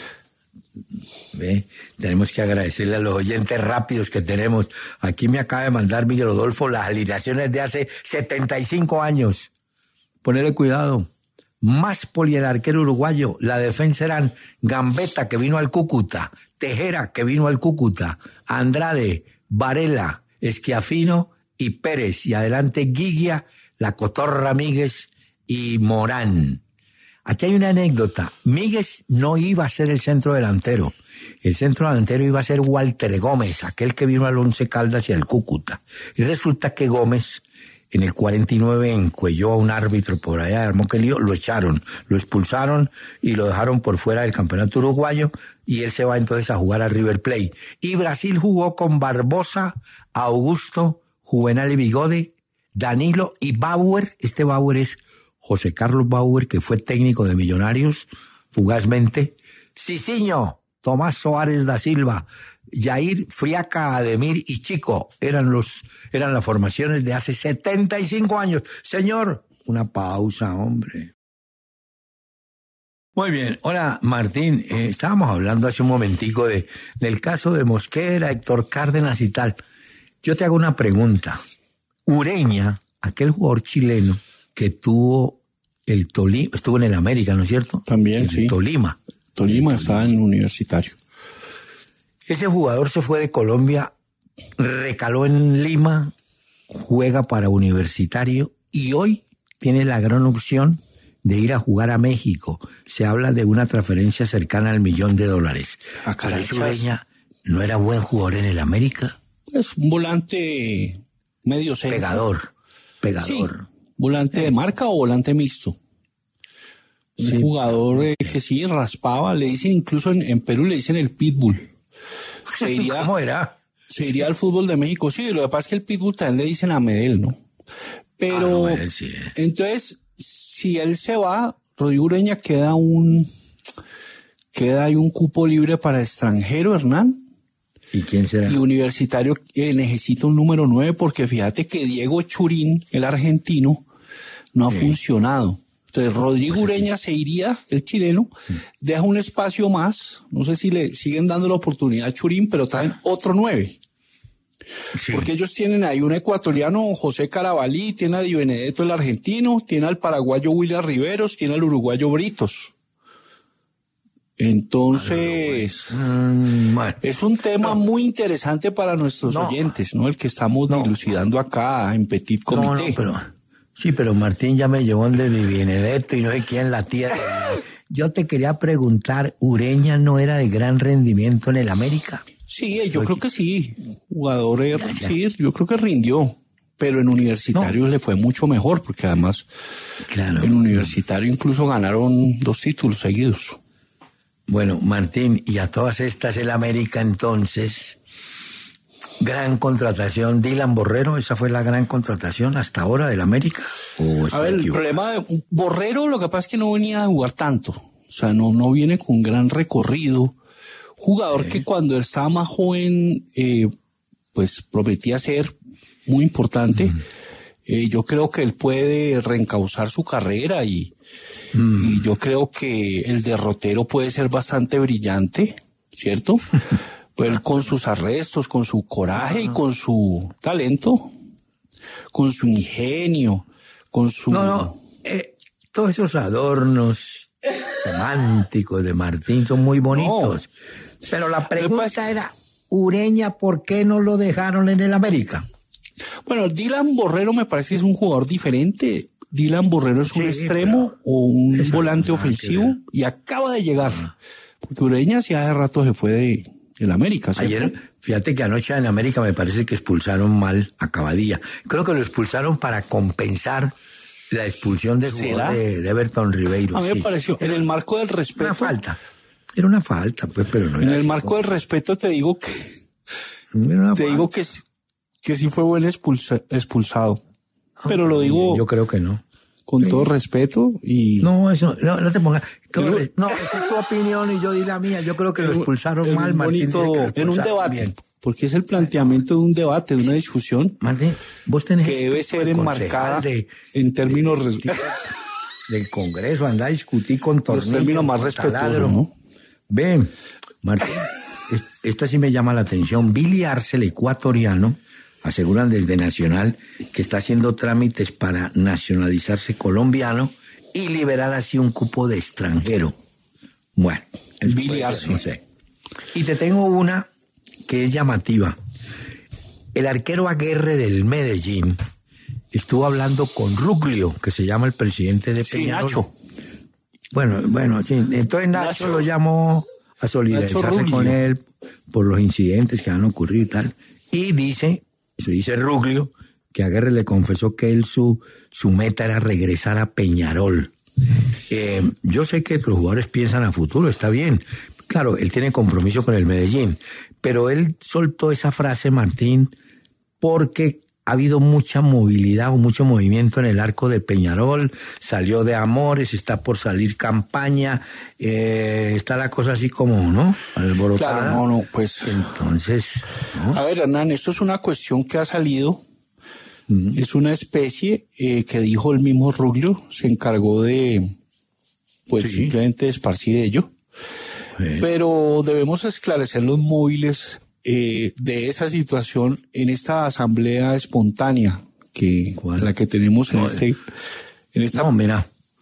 Tenemos que agradecerle a los oyentes rápidos que tenemos. Aquí me acaba de mandar Miguel Rodolfo las alineaciones de hace 75 años. Ponele cuidado. Máspoli, el arquero uruguayo. La defensa eran Gambetta, que vino al Cúcuta, Tejera, que vino al Cúcuta, Andrade, Varela, Schiaffino y Pérez. Y adelante Guiquia, La Cotorra Míguez y Morán. Aquí hay una anécdota. Míguez no iba a ser el centro delantero. El centro delantero iba a ser Walter Gómez, aquel que vino al Once Caldas y al Cúcuta. Y resulta que Gómez, en el 49, encuelló a un árbitro por allá, armó que lío, lo echaron, lo expulsaron y lo dejaron por fuera del campeonato uruguayo, y él se va entonces a jugar a River Plate. Y Brasil jugó con Barbosa, Augusto, Juvenal y Bigode, Danilo y Bauer. Este Bauer es José Carlos Bauer, que fue técnico de Millonarios, fugazmente. Cicinho, Tomás Soares da Silva, Jair, Friaca, Ademir y Chico eran las formaciones de hace 75 años. Señor, una pausa, hombre. Muy bien. Hola, Martín. Estábamos hablando hace un momentico del caso de Mosquera, Héctor Cárdenas y tal. Yo te hago una pregunta. Ureña, aquel jugador chileno que tuvo el Tolima, estuvo en el América, ¿no es cierto? También, sí. Tolima. Tolima estaba en Universitario. Ese jugador se fue de Colombia, recaló en Lima, juega para Universitario y hoy tiene la gran opción de ir a jugar a México. Se habla de una transferencia cercana al $1.000.000. Pero Ureña no era buen jugador en el América. Pues un volante medio centro. Pegador. Sí, volante de marca o volante mixto. Un jugador que sí raspaba, le dicen incluso en Perú le dicen el pitbull. ¿Cómo era? Se iría al fútbol de México, sí, lo que pasa es que el pitbull también le dicen a Medel, ¿no? Pero, Medel, sí. Entonces, si él se va, Rodrigo Ureña queda ahí un cupo libre para extranjero, Hernán. ¿Y quién será? Y Universitario necesita un número 9 porque fíjate que Diego Churín, el argentino, no ha funcionado. Entonces Rodrigo Ureña se iría, el chileno, deja un espacio más, no sé si le siguen dando la oportunidad a Churín, pero traen otro 9. Sí. Porque ellos tienen ahí un ecuatoriano, José Carabalí, tiene a Di Benedetto el argentino, tiene al paraguayo William Riveros, tiene al uruguayo Britos. Entonces, es un tema muy interesante para nuestros oyentes, ¿no? El que estamos dilucidando acá en Petit Comité. Pero Martín ya me llevó donde Di Benedetto y no sé quién, la tía. Yo te quería preguntar, ¿Ureña no era de gran rendimiento en el América? Sí, yo creo que sí. Jugador, sí, yo creo que rindió. Pero en Universitario le fue mucho mejor, porque además en Universitario incluso ganaron 2 títulos seguidos. Bueno, Martín, y a todas estas el América entonces, gran contratación, Dylan Borrero, ¿esa fue la gran contratación hasta ahora del América? A ver, el problema de Borrero, lo que pasa es que no venía a jugar tanto, o sea, no viene con gran recorrido, jugador que cuando estaba más joven, pues prometía ser muy importante. Yo creo que él puede reencauzar su carrera y yo creo que el derrotero puede ser bastante brillante, ¿cierto? Pues con sus arrestos, con su coraje y con su talento, con su ingenio, con su... todos esos adornos románticos de Martín son muy bonitos. Pero la pregunta era, Ureña, ¿por qué no lo dejaron en el América? Bueno, Dylan Borrero me parece que es un jugador diferente. Dylan Borrero es un extremo o un volante ofensivo y acaba de llegar. Porque Ureña si hace rato se fue del América, ¿cierto? Ayer, fíjate que anoche en América me parece que expulsaron mal a Cavadilla. Creo que lo expulsaron para compensar la expulsión de jugador de Everton Ribeiro. A mí me pareció, en el marco del respeto... Era una falta, pues, pero no. En el marco del respeto te digo que... que sí fue buen expulsado. Pero lo digo... Yo creo que no. Con todo respeto y... No, eso, no te pongas... No, esa es tu opinión y yo di la mía. Yo creo que lo expulsaron mal, Martín. En un debate. Bien. Porque es el planteamiento de un debate, de una discusión. Martín, vos tenés... Que debe ser enmarcada en términos... del Congreso, andá a discutir con tornillos. Los términos más respetuosos, ¿no? Ven, Martín, esta sí me llama la atención. Billy Arce, el ecuatoriano, aseguran desde Nacional que está haciendo trámites para nacionalizarse colombiano y liberar así un cupo de extranjero. Bueno, Billy Arce. No sé. Y te tengo una que es llamativa. El arquero Aguerre del Medellín estuvo hablando con Ruglio, que se llama el presidente de Peñarol. Nacho. Bueno, sí. Entonces Nacho lo llamó a solidarizarse con él por los incidentes que han ocurrido y tal. Y dice Ruglio, que Aguerre le confesó que él su meta era regresar a Peñarol. Yo sé que los jugadores piensan a futuro, está bien. Claro, él tiene compromiso con el Medellín, pero él soltó esa frase, Martín, porque ha habido mucha movilidad o mucho movimiento en el arco de Peñarol, salió de Amores, está por salir Campaña, está la cosa así como, ¿no? Alborotada. Claro, pues... Entonces... ¿no? A ver, Hernán, esto es una cuestión que ha salido, es una especie que dijo el mismo Ruglio, se encargó de, pues simplemente esparcir ello, pero debemos esclarecer los móviles de esa situación en esta asamblea espontánea la que tenemos en esta... No, mira,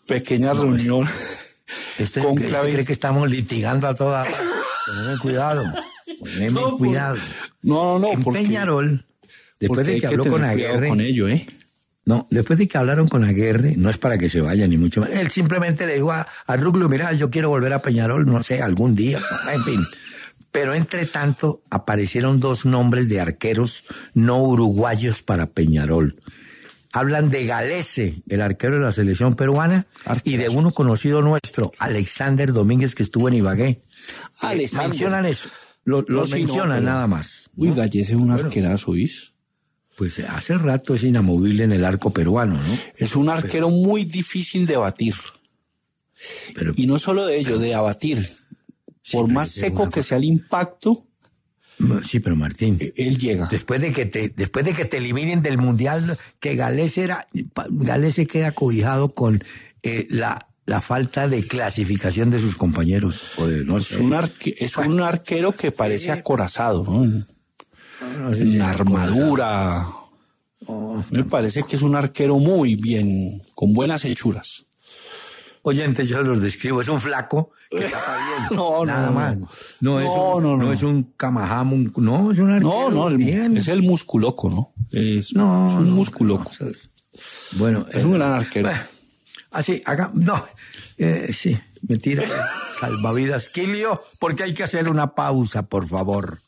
pequeña reunión. Este cree que estamos litigando a toda... Poneme cuidado. Cuidado. No. En Peñarol, después de que habló con Aguirre... con ello, No, después de que hablaron con Aguirre, no es para que se vaya ni mucho más. Él simplemente le dijo a Rugglu, mira, yo quiero volver a Peñarol, no sé, algún día, en fin. Pero entre tanto aparecieron 2 nombres de arqueros no uruguayos para Peñarol. Hablan de Galese, el arquero de la selección peruana, y de uno conocido nuestro, Alexander Domínguez, que estuvo en Ibagué. Mencionan eso, los mencionan nada más. Uy, Galese es un arquerazo, ¿oís? Pues hace rato es inamovible en el arco peruano, ¿no? Es un arquero muy difícil de abatir. Y no solo de ello, de abatir. Por más seco que sea el impacto... Sí, pero Martín... Él llega. Después de que te eliminen del Mundial, que Galese queda cobijado con la falta de clasificación de sus compañeros. Es un arquero que parece acorazado, ¿no? Una armadura. Me parece que es un arquero muy bien, con buenas hechuras. Oyente, yo los describo, es un flaco que tapa bien. Nada más. No es un Camahamu, no, es un arquero bien. Es el musculoco, ¿no? Es un musculoco. Bueno, es un gran arquero. Así, sí, mentira. Salvavidas. Quilio, porque hay que hacer una pausa, por favor.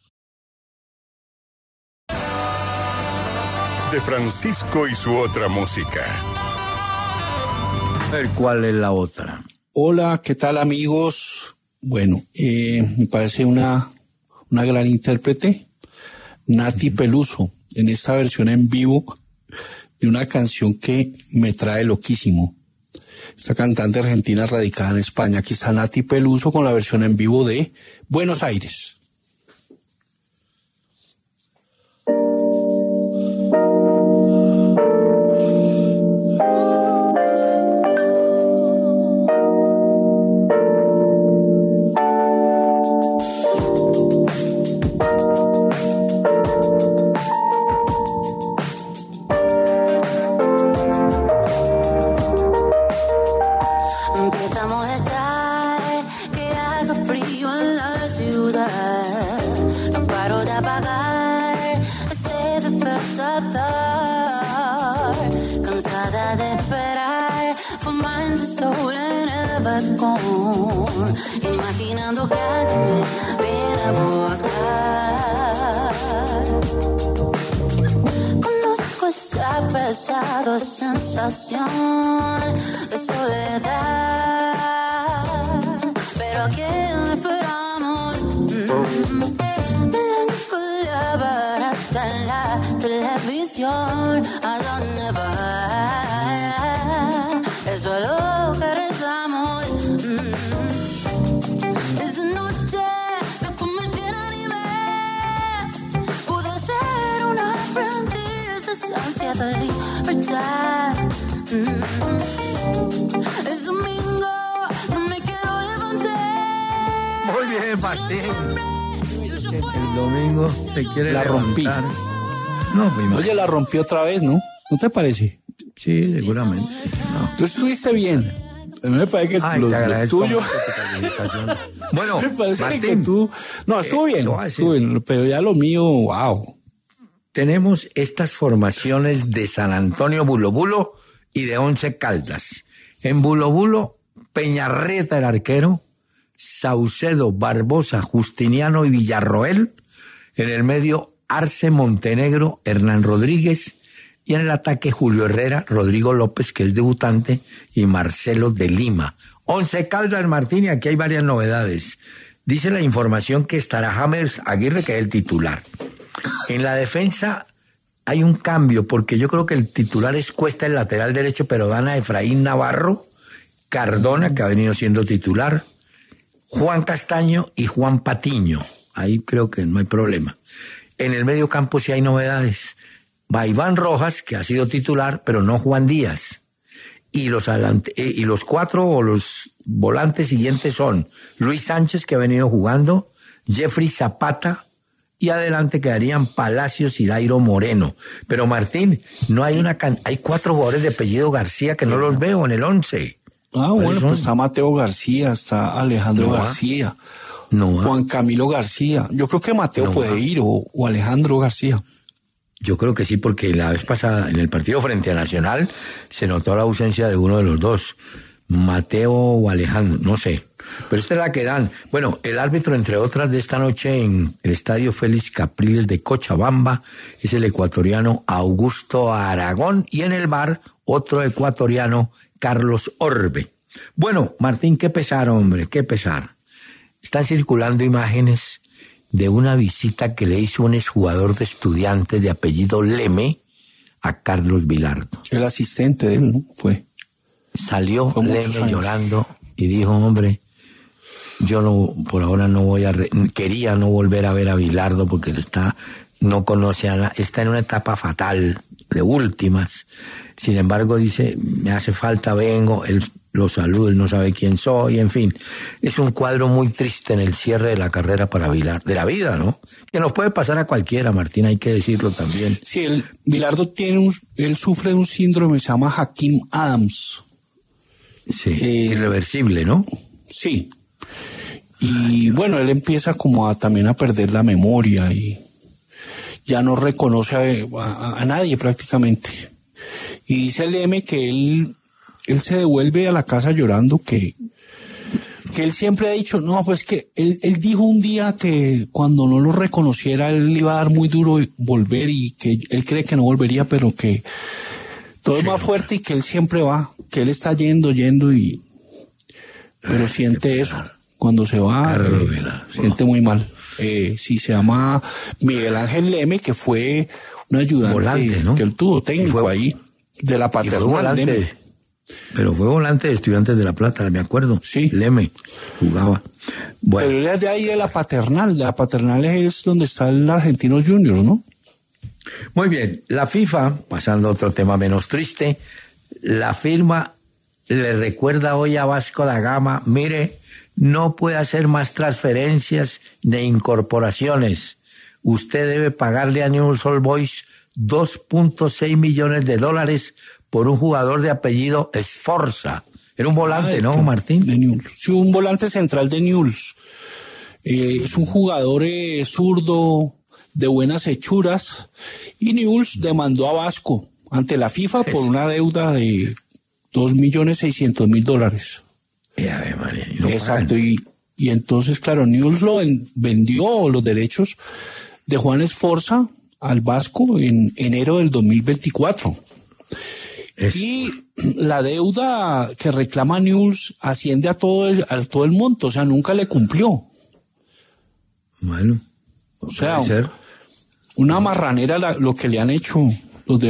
De Francisco y su otra música. A ver, ¿cuál es la otra? Hola, ¿qué tal, amigos? Bueno, me parece una gran intérprete, Nati Peluso, en esta versión en vivo de una canción que me trae loquísimo. Esta cantante argentina radicada en España. Aquí está Nati Peluso con la versión en vivo de Buenos Aires. Imaginando que alguien me viene a buscar. Conozco esa pesada sensación de soledad, pero ¿a quién esperamos? Melancolía barata en la televisión. ¿A dónde va? Eso es lo que rezamos. Esa noche me convertí en anime. Pude ser una aprendiz, esa ansia de libertad. Es domingo, no me quiero levantar. Muy bien, Martín. El domingo se quiere levantar. No, oye, la rompió otra vez, ¿no? ¿No te parece? Sí, seguramente. No. Tú estuviste bien. A mí me parece que lo tuyo... Bueno, me parece Martín, que tú... No, estuvo bien, pero ya lo mío, wow. Tenemos estas formaciones de San Antonio Bulo Bulo y de Once Caldas. En Bulo Bulo, Peñarreta el arquero, Saucedo, Barbosa, Justiniano y Villarroel. En el medio, Arce, Montenegro, Hernán Rodríguez. Y en el ataque, Julio Herrera, Rodrigo López, que es debutante, y Marcelo de Lima. Once Caldas, Martín, y aquí hay varias novedades. Dice la información que estará James Aguirre, que es el titular. En la defensa hay un cambio, porque yo creo que el titular es Cuesta, el lateral derecho, pero dan a Efraín Navarro, Cardona, que ha venido siendo titular, Juan Castaño y Juan Patiño. Ahí creo que no hay problema. En el medio campo sí hay novedades. Va Iván Rojas, que ha sido titular, pero no Juan Díaz. Y los cuatro o los volantes siguientes son Luis Sánchez, que ha venido jugando, Jeffrey Zapata, y adelante quedarían Palacios y Dairo Moreno. Pero Martín, no hay hay 4 jugadores de apellido García que no los veo en el 11. Bueno, pues está Mateo García, está Alejandro García, Juan Camilo García. Yo creo que Mateo puede ir o Alejandro García. Yo creo que sí, porque la vez pasada en el partido frente a Nacional se notó la ausencia de uno de los dos, Mateo o Alejandro, no sé. Pero esta es la que dan. Bueno, el árbitro, entre otras, de esta noche en el Estadio Félix Capriles de Cochabamba es el ecuatoriano Augusto Aragón, y en el VAR otro ecuatoriano, Carlos Orbe. Bueno, Martín, qué pesar, hombre, qué pesar. Están circulando imágenes de una visita que le hizo un exjugador de Estudiantes de apellido Leme a Carlos Vilardo. El asistente de él, ¿no? Salió Leme llorando y dijo, hombre, yo no, por ahora no voy quería no volver a ver a Vilardo porque no conoce está en una etapa fatal, de últimas. Sin embargo, dice, me hace falta, vengo, él lo saluda, él no sabe quién soy, en fin. Es un cuadro muy triste en el cierre de la carrera para Vilardo, de la vida, ¿no? Que nos puede pasar a cualquiera, Martín, hay que decirlo también. Sí, Vilardo él sufre de un síndrome, se llama Hakim Adams. Sí, irreversible, ¿no? Sí. Y bueno, él empieza como también a perder la memoria y ya no reconoce a nadie prácticamente. Y dice el M que él se devuelve a la casa llorando, que él siempre ha dicho, no, pues que él dijo un día que cuando no lo reconociera él le iba a dar muy duro volver, y que él cree que no volvería, pero que todo es más fuerte y que él siempre va, que él está yendo pero siente eso. Cuando se va, siente muy mal. Sí, se llama Miguel Ángel Leme, que fue un ayudante volante, ¿no? Que él tuvo, técnico ahí, de la Paternal. Leme. Pero fue volante de Estudiantes de La Plata, me acuerdo. Sí. Leme jugaba. Bueno. Pero él es de ahí, de la Paternal. La Paternal es donde está el Argentinos Juniors, ¿no? Muy bien. La FIFA, pasando a otro tema menos triste, la firma le recuerda hoy a Vasco da Gama, mire, no puede hacer más transferencias ni incorporaciones. Usted debe pagarle a Newell's Old Boys $2.6 millones por un jugador de apellido Sforza. Era un volante, ¿no, Martín? De Newell's. Sí, un volante central de Newell's. Es un jugador zurdo de buenas hechuras, y Newell's demandó a Vasco ante la FIFA por una deuda de $2.600.000. Exacto, y entonces, claro, Newell's vendió los derechos de Juan Sforza al Vasco en enero del 2024. Y la deuda que reclama Newell's asciende a todo el monto, o sea, nunca le cumplió. Bueno, o sea, una marranera lo que le han hecho los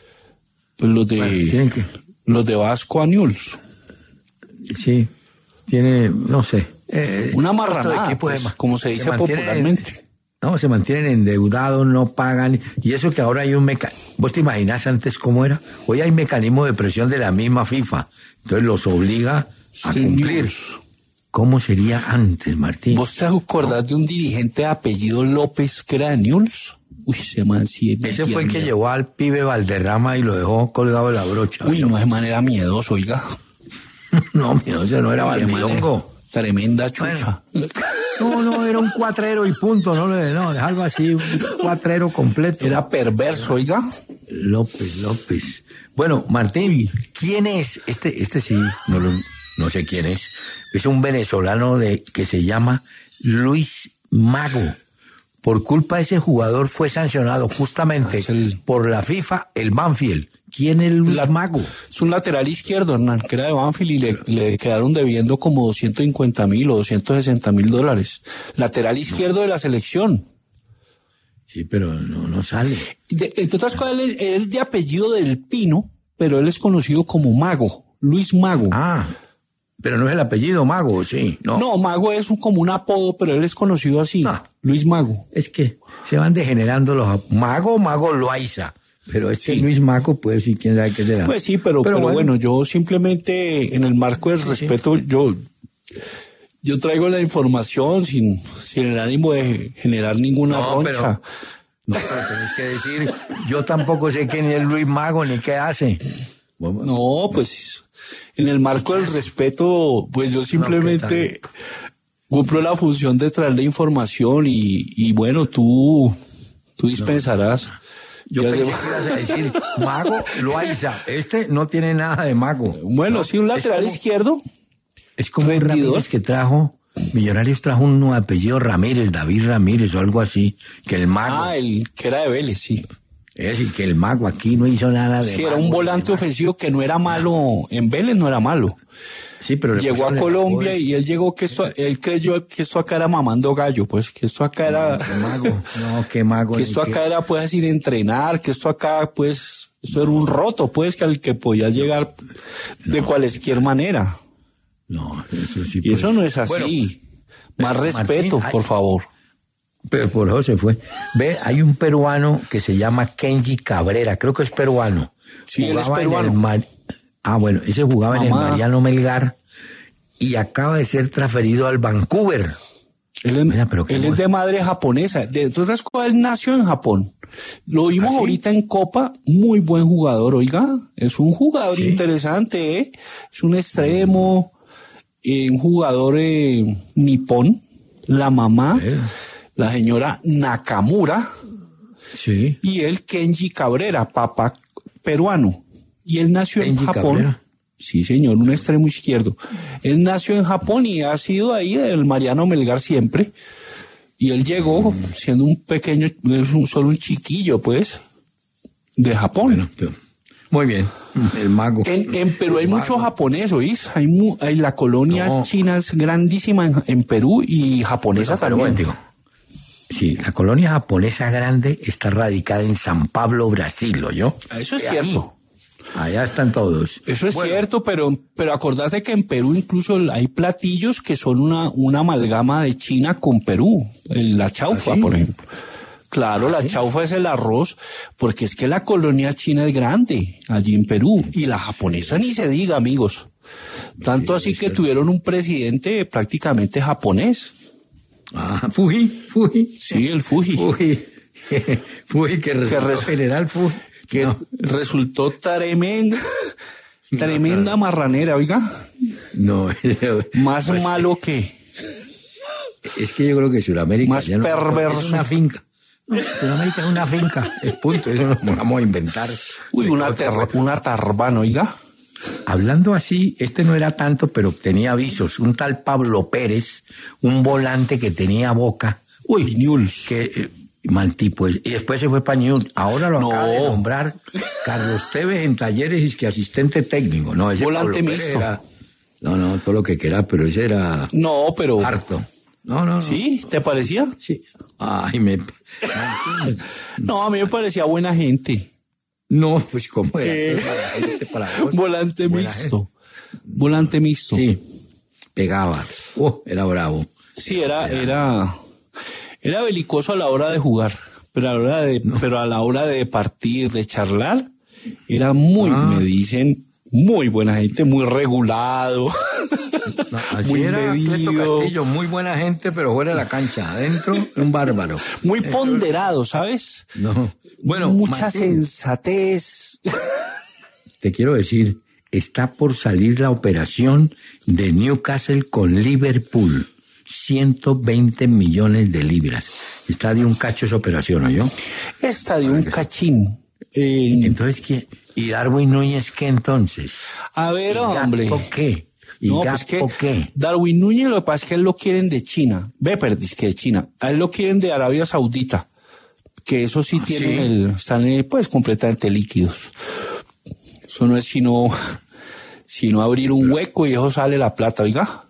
de Vasco a Newell's. Sí, tiene, no sé. Una marranada, pues, como se dice popularmente. Se mantienen endeudados, no pagan. Y eso que ahora hay un mecanismo. ¿Vos te imaginás antes cómo era? Hoy hay mecanismo de presión de la misma FIFA. Entonces los obliga a cumplir. ¿Cómo sería antes, Martín? ¿Vos te acordás de un dirigente de apellido López que era de Newell's? Uy, ese man sí. Ese fue el que llevó al pibe Valderrama y lo dejó colgado de la brocha. Uy, no, de manera miedosa, oiga. No, miedoso, no era Valdilongo. Tremenda chucha. Bueno, no, era un cuatrero y punto, no, dejarlo así, un cuatrero completo. Era perverso, oiga. López. Bueno, Martín, ¿quién es? Este sí, no sé quién es. Es un venezolano que se llama Luis Mago. Por culpa de ese jugador fue sancionado justamente por la FIFA el Banfield. ¿Quién es Luis Mago? Es un lateral izquierdo, Hernán, que era de Banfield y le quedaron debiendo como $250.000 o $260.000. Lateral izquierdo de la selección. Sí, pero no sale. Entre otras cosas, él es de apellido del Pino, pero él es conocido como Mago, Luis Mago. Ah, pero no es el apellido Mago, sí. No, Mago es como un apodo, pero él es conocido así, Luis Mago. Es que se van degenerando los Mago Loaiza. Pero Luis Mago puede decir quién sabe qué será. Pues sí, pero bueno, yo simplemente en el marco del respeto, yo traigo la información sin el ánimo de generar ninguna roncha. Pero tenés que decir, yo tampoco sé quién es Luis Mago ni qué hace. No, pues en el marco del respeto, pues yo simplemente cumplo la función de traerle información y bueno, tú dispensarás. Yo pensé que ibas a decir mago Loaiza. Este no tiene nada de mago. Bueno, ¿no? sí, un lateral izquierdo. Es como un Ramírez que trajo, Millonarios trajo un apellido Ramírez, David Ramírez o algo así, que el mago. El que era de Vélez, sí. Es decir, que el mago aquí no hizo nada de sí, mago. Era un volante ofensivo que no era malo, en Vélez no era malo. Sí, pero llegó a Colombia y él llegó él creyó que esto acá era mamando gallo, pues, que esto acá era... Qué mago, qué mago. Que esto acá era, pues, ir a entrenar, que esto acá, pues, esto era un roto, pues, que al que podía llegar de cualquier manera. No, eso sí. Y eso no es así. Bueno, más respeto, Martín, por favor. Pero por eso se fue. Ve, hay un peruano que se llama Kenji Cabrera, creo que es peruano. Sí, él es peruano. Bueno, ese jugaba en el Mariano Melgar y acaba de ser transferido al Vancouver. Él es de madre japonesa. De otras cosas, él nació en Japón. Lo vimos ahorita en Copa, muy buen jugador, oiga. Es un jugador interesante, ¿eh? Es un extremo, un jugador nipón. La mamá, la señora Nakamura. Sí. Y él, Kenji Cabrera, papá peruano. Y él nació en Japón. Cabrera. Sí, señor, un extremo izquierdo. Él nació en Japón y ha sido ahí del Mariano Melgar siempre. Y él llegó siendo un pequeño, solo un chiquillo, pues, de Japón. Bueno, muy bien, el mago. En Perú hay mucho japonés, ¿oís? Hay la colonia china es grandísima en Perú y japonesa también. Sí, la colonia japonesa grande está radicada en San Pablo, Brasil, ¿oyó? Eso es cierto. Allá están todos. Eso es cierto, pero acordate que en Perú incluso hay platillos que son una amalgama de China con Perú. La chaufa, por ejemplo. Claro, la chaufa es el arroz, porque es que la colonia china es grande allí en Perú. Y la japonesa ni se diga, amigos. Tanto así que tuvieron un presidente prácticamente japonés. Fuji. Sí, el Fuji. Fuji, que resultó general Fuji. Que resultó tremenda marranera, oiga. No. Más malo que... Es que yo creo que Sudamérica... Más perverso. Es una finca. Sudamérica es una finca. Es punto. Eso nos vamos a inventar. Uy, una tarbana, oiga. Hablando así, este no era tanto, pero tenía avisos. Un tal Pablo Pérez, un volante que tenía boca. Uy, Newell's. Que... mal tipo. Y después se fue para Newell's. Ahora lo acaba de nombrar Carlos Tevez en Talleres y que asistente técnico. No, ese volante mixto. Era, no, todo lo que quiera, pero ese era... No, pero... harto. No. ¿Sí? ¿Te parecía? Sí. Ay, No, a mí me parecía buena gente. No, pues ¿cómo era? Volante mixto. Volante mixto. Sí. Pegaba. Era bravo. Sí, era belicoso a la hora de jugar, pero a la hora de partir, de charlar, era me dicen, muy buena gente, muy regulado. Muy era medido. Castillo, muy buena gente, pero fuera de la cancha, adentro, un bárbaro. Muy ponderado, ¿sabes? No. Bueno, mucha Martín, sensatez. Te quiero decir, está por salir la operación de Newcastle con Liverpool. 120 millones de libras. Está de un cacho esa operación, ¿no yo? Está de un cachín. Entonces, ¿qué? ¿Y Darwin Núñez qué entonces? A ver, hombre. ¿Por qué? ¿Qué? Darwin Núñez, lo que pasa es que él lo quieren de China. Perdis, que de China. A él lo quieren de Arabia Saudita. Que eso sí tienen están pues completamente líquidos. Eso no es sino abrir un hueco y eso sale la plata, oiga.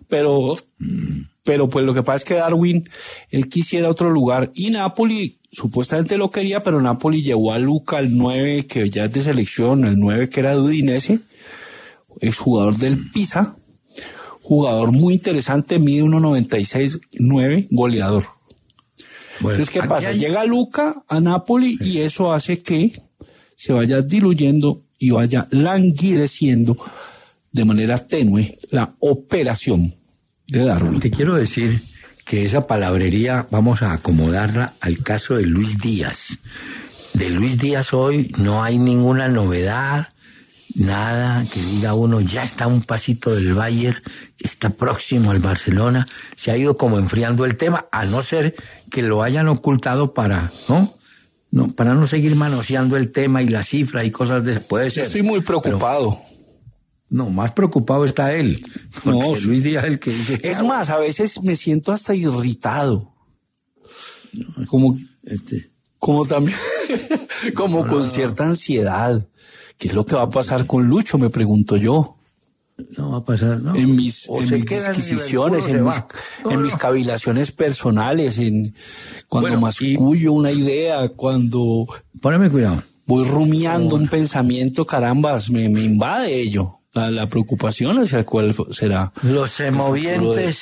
Pero pues lo que pasa es que Darwin, él quisiera otro lugar. Y Napoli supuestamente lo quería, pero Napoli llevó a Luca, el 9, que ya es de selección, el 9 que era de Udinese, exjugador del Pisa, jugador muy interesante, mide 1.96, 9, goleador. Bueno, entonces, ¿qué pasa? Llega Luca a Napoli y eso hace que se vaya diluyendo y vaya languideciendo de manera tenue la operación de Darwin. Te quiero decir que esa palabrería vamos a acomodarla al caso de Luis Díaz. De Luis Díaz hoy no hay ninguna novedad, nada que diga uno, ya está un pasito del Bayern, está próximo al Barcelona, se ha ido como enfriando el tema, a no ser que lo hayan ocultado para, ¿no? Para no seguir manoseando el tema y la cifra y cosas de... Puede ser. Estoy muy preocupado. Pero, no, más preocupado está él. No, Luis Díaz es el que dice... Es más, a veces me siento hasta irritado. Como también, como con cierta ansiedad. ¿Qué es lo que va a pasar con Lucho? Me pregunto yo. No va a pasar, ¿no? En mis disquisiciones, en mis cavilaciones personales, cuando mascullo una idea, cuando... Poneme cuidado. Voy rumiando un pensamiento, carambas, me invade ello. La preocupación hacia cuál será. Los semovientes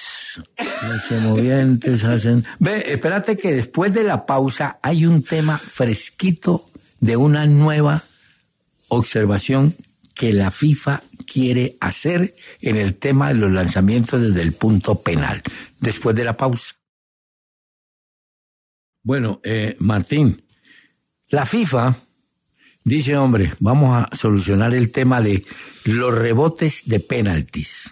hacen... Ve, espérate que después de la pausa hay un tema fresquito de una nueva observación que la FIFA quiere hacer en el tema de los lanzamientos desde el punto penal. Después de la pausa. Bueno, Martín, la FIFA dice, hombre, vamos a solucionar el tema de los rebotes de penaltis.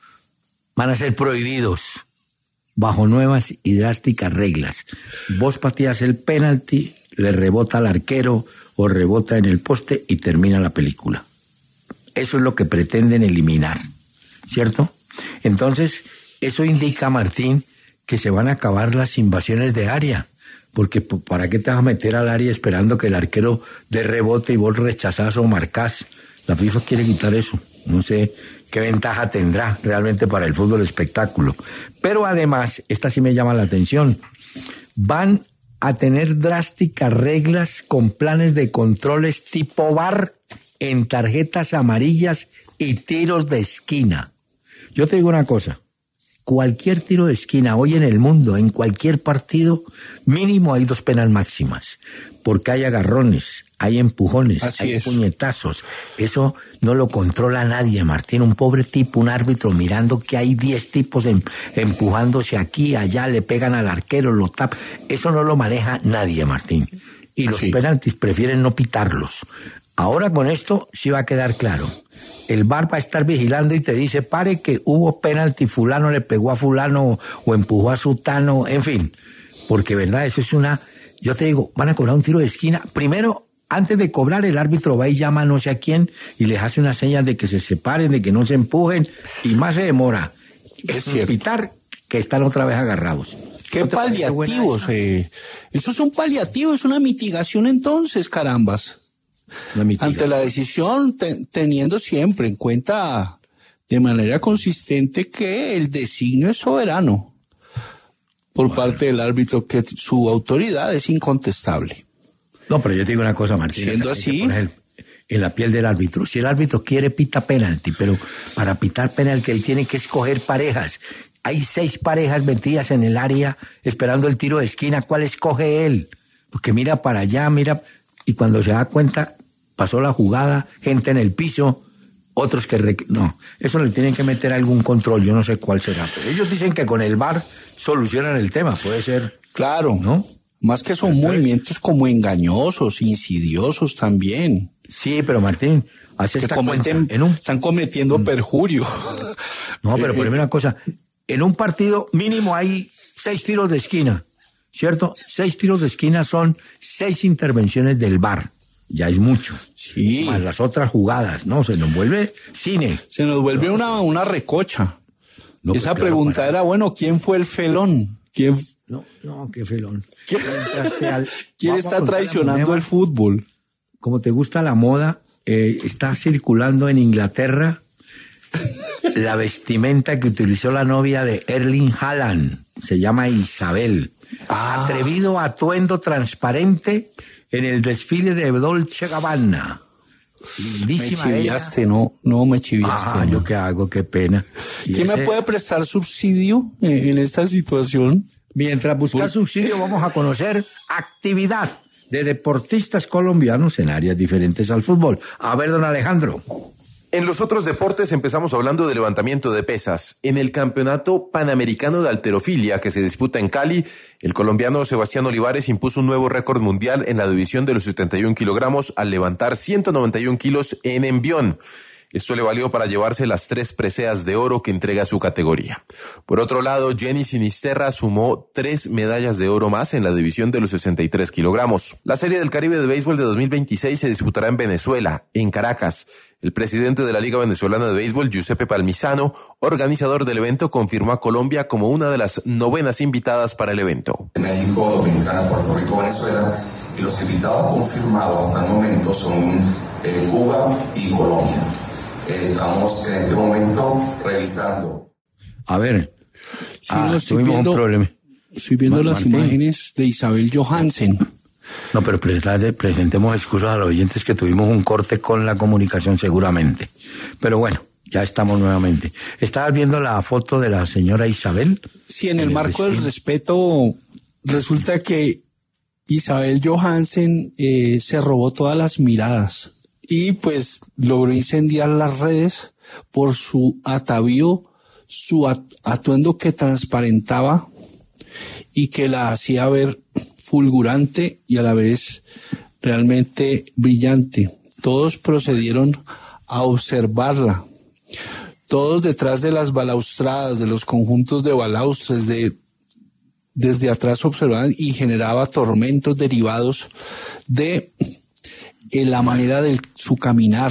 Van a ser prohibidos bajo nuevas y drásticas reglas. Vos pateas el penalti, le rebota al arquero o rebota en el poste y termina la película. Eso es lo que pretenden eliminar, ¿cierto? Entonces, eso indica, Martín, que se van a acabar las invasiones de área. Porque ¿para qué te vas a meter al área esperando que el arquero dé rebote y vos rechazás o marcás? La FIFA quiere quitar eso. No sé qué ventaja tendrá realmente para el fútbol espectáculo. Pero además, esta sí me llama la atención, van a tener drásticas reglas con planes de controles tipo VAR en tarjetas amarillas y tiros de esquina. Yo te digo una cosa, cualquier tiro de esquina hoy en el mundo, en cualquier partido, mínimo hay 2 penas máximas, porque hay agarrones, hay empujones, hay puñetazos. Eso no lo controla nadie, Martín. Un pobre tipo, un árbitro mirando que hay 10 tipos empujándose aquí, allá, le pegan al arquero, lo tapan. Eso no lo maneja nadie, Martín. Y los penaltis prefieren no pitarlos. Ahora con esto sí va a quedar claro. El VAR va a estar vigilando y te dice, pare que hubo penalti, fulano le pegó a fulano o empujó a sutano, en fin. Porque, verdad, eso es yo te digo, van a cobrar un tiro de esquina. Primero, antes de cobrar, el árbitro va y llama a no sé a quién y les hace una señal de que se separen, de que no se empujen, y más se demora en pitar que están otra vez agarrados. ¿Qué paliativos? Eso es un paliativo, es una mitigación entonces, carambas. Ante la decisión, teniendo siempre en cuenta de manera consistente que el designio es soberano por parte del árbitro, que su autoridad es incontestable. No, pero yo te digo una cosa, Martín. Siendo así, en la piel del árbitro. Si el árbitro quiere, pita penalti, pero para pitar penalti él tiene que escoger parejas. Hay 6 parejas metidas en el área esperando el tiro de esquina. ¿Cuál escoge él? Porque mira para allá, y cuando se da cuenta, pasó la jugada, gente en el piso, otros que... No, eso le tienen que meter algún control, yo no sé cuál será. Pero ellos dicen que con el VAR solucionan el tema, puede ser... Claro, ¿no? Más que son movimientos como engañosos, insidiosos también. Sí, pero Martín, están cometiendo perjurio. No, pero poneme una cosa, en un partido mínimo hay 6 tiros de esquina, ¿cierto? 6 tiros de esquina son 6 intervenciones del VAR. Ya es mucho. Sí. Más las otras jugadas, ¿no? Se nos vuelve cine. Se nos vuelve una recocha. No, esa pues, pregunta era, bueno, ¿quién fue el felón? ¿Quién? No, qué felón. ¿Quién está traicionando el fútbol? Como te gusta la moda, está circulando en Inglaterra la vestimenta que utilizó la novia de Erling Haaland. Se llama Isabel. Atrevido atuendo transparente en el desfile de Dolce Gabbana. Lindísima. Me chiviaste, no me chiviaste. ¿Yo qué hago? Qué pena. ¿Quién me puede prestar subsidio en esta situación? Mientras buscas subsidio, vamos a conocer actividad de deportistas colombianos en áreas diferentes al fútbol. A ver, don Alejandro. En los otros deportes empezamos hablando de levantamiento de pesas. En el Campeonato Panamericano de Halterofilia que se disputa en Cali, el colombiano Sebastián Olivares impuso un nuevo récord mundial en la división de los 71 kilogramos al levantar 191 kilos en envión. Esto le valió para llevarse las 3 preseas de oro que entrega su categoría. Por otro lado, Jenny Sinisterra sumó 3 medallas de oro más en la división de los 63 kilogramos. La Serie del Caribe de Béisbol de 2026 se disputará en Venezuela, en Caracas. El presidente de la Liga Venezolana de Béisbol, Giuseppe Palmisano, organizador del evento, confirmó a Colombia como una de las 9 invitadas para el evento. México, Dominicana, Puerto Rico, Venezuela, y los invitados confirmados hasta el momento son Cuba y Colombia. Estamos en este momento revisando. A ver, tuvimos un problema. Estoy viendo las imágenes de Isabel Johansen. No, pero presentemos excusas a los oyentes que tuvimos un corte con la comunicación seguramente. Pero bueno, ya estamos nuevamente. ¿Estabas viendo la foto de la señora Isabel? Sí, en el marco del respeto, resulta que Isabel Johansen se robó todas las miradas y pues logró incendiar las redes por su atavío, su atuendo que transparentaba y que la hacía ver fulgurante y a la vez realmente brillante. Todos procedieron a observarla. Todos detrás de las balaustradas, de los conjuntos de balaustres, desde atrás observaban y generaba tormentos derivados de la manera de su caminar,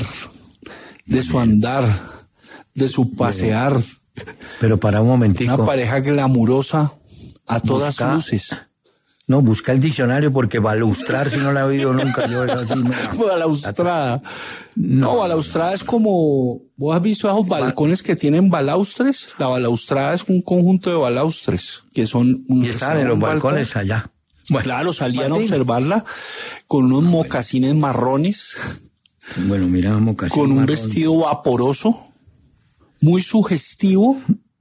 de su andar, de su pasear. Pero para un momentico. Una pareja glamurosa a todas luces. No, busca el diccionario porque balustrar, si no la he oído nunca. Yo así, balaustrada. No, balaustrada es como... ¿Vos has visto esos balcones que tienen balaustres? La balaustrada es un conjunto de balaustres que son... Y estaban en los balcones allá. Bueno, claro, salían a observarla con unos mocasines marrones. Bueno, mira, mocasines con un vestido vaporoso, muy sugestivo.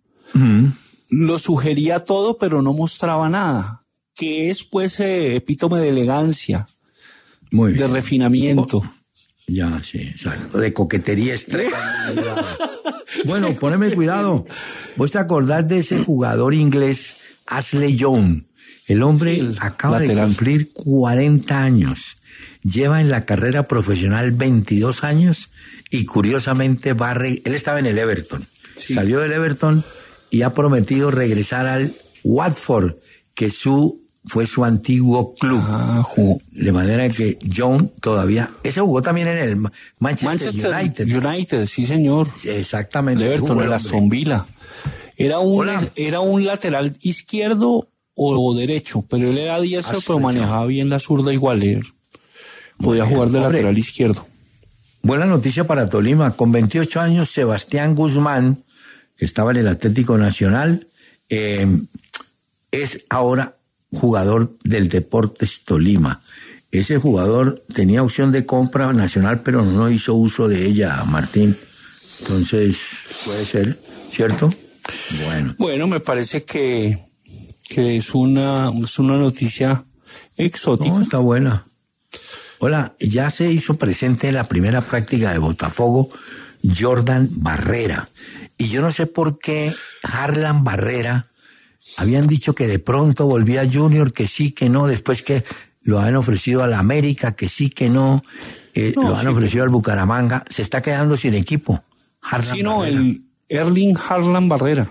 Lo sugería todo, pero no mostraba nada. Que es, pues, epítome de elegancia, muy bien, de refinamiento. Ya, sí, exacto, de coquetería extrema. Bueno, poneme cuidado. ¿Vos te acordás de ese jugador inglés, Ashley Young? El hombre acaba de cumplir 40 años. Lleva en la carrera profesional 22 años y curiosamente él estaba en el Everton. Sí. Salió del Everton y ha prometido regresar al Watford, que fue su antiguo club. De manera que John todavía... Ese jugó también en el Manchester United, sí señor. Exactamente. El Everton, el Aston Villa. Era un lateral izquierdo o derecho, pero él era diestro, pero manejaba bien la zurda igual. Podía jugar de lateral izquierdo. Buena noticia para Tolima. Con 28 años, Sebastián Guzmán, que estaba en el Atlético Nacional, es ahora jugador del Deportes Tolima. Ese jugador tenía opción de compra nacional, pero no hizo uso de ella, Martín. Entonces, puede ser, ¿cierto? Bueno, me parece que es una noticia exótica. No, está buena. Hola, ya se hizo presente en la primera práctica de Botafogo Jordan Barrera. Y yo no sé por qué Harlan Barrera habían dicho que de pronto volvía Junior, que sí, que no, después que lo han ofrecido a la América, que sí, que no, lo han ofrecido al Bucaramanga, se está quedando sin equipo. Harlan Barrera. El Erling Harlan Barrera.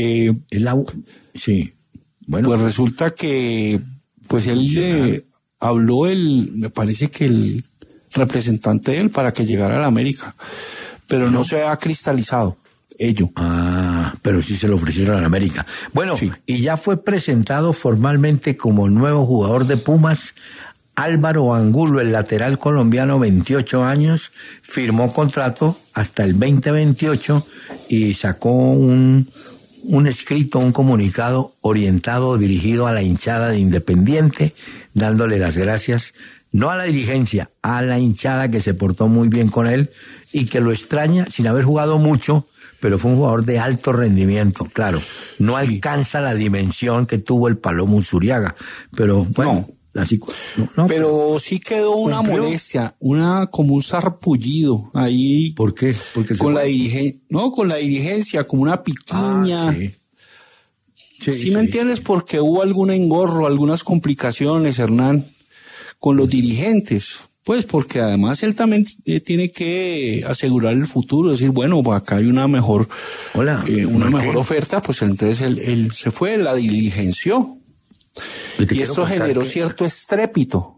Sí. Bueno. Pues resulta que, pues él habló me parece que el representante de él para que llegara a la América, pero no se ha cristalizado ello. Pero sí se lo ofrecieron a la América. Bueno, y ya fue presentado formalmente como nuevo jugador de Pumas, Álvaro Angulo, el lateral colombiano, 28 años, firmó contrato hasta el 2028 y sacó un escrito, un comunicado orientado, dirigido a la hinchada de Independiente, dándole las gracias, no a la dirigencia, a la hinchada que se portó muy bien con él y que lo extraña sin haber jugado mucho, pero fue un jugador de alto rendimiento, claro. No alcanza la dimensión que tuvo el Palomo Uzuriaga, pero bueno, Pero sí quedó una molestia, como un sarpullido ahí. ¿Por qué? Porque con la dirigencia, como una piquiña. Sí, ¿me entiendes? Porque hubo algún engorro, algunas complicaciones, Hernán, con los dirigentes. Pues porque además él también tiene que asegurar el futuro, decir, bueno, pues acá hay una mejor oferta, pues entonces él se fue, la diligenció. Y eso generó cierto estrépito.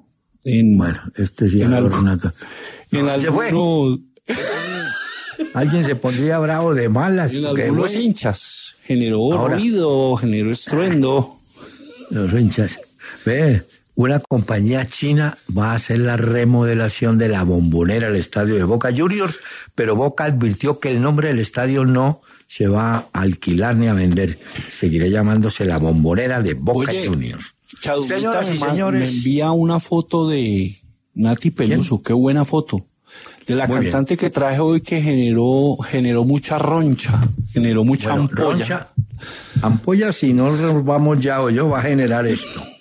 Alguien se pondría bravo de malas. En algunos hinchas. Generó ruido, generó estruendo. Los hinchas. Una compañía china va a hacer la remodelación de la Bombonera, el estadio de Boca Juniors, pero Boca advirtió que el nombre del estadio no se va a alquilar ni a vender. Seguirá llamándose la Bombonera de Boca Juniors. Señoras y señores, me envía una foto de Nati Peluso. ¿Quién? Qué buena foto. De la cantante que traje hoy, que generó mucha roncha, generó mucha ampolla. Ampolla, si no nos vamos ya o yo, va a generar esto.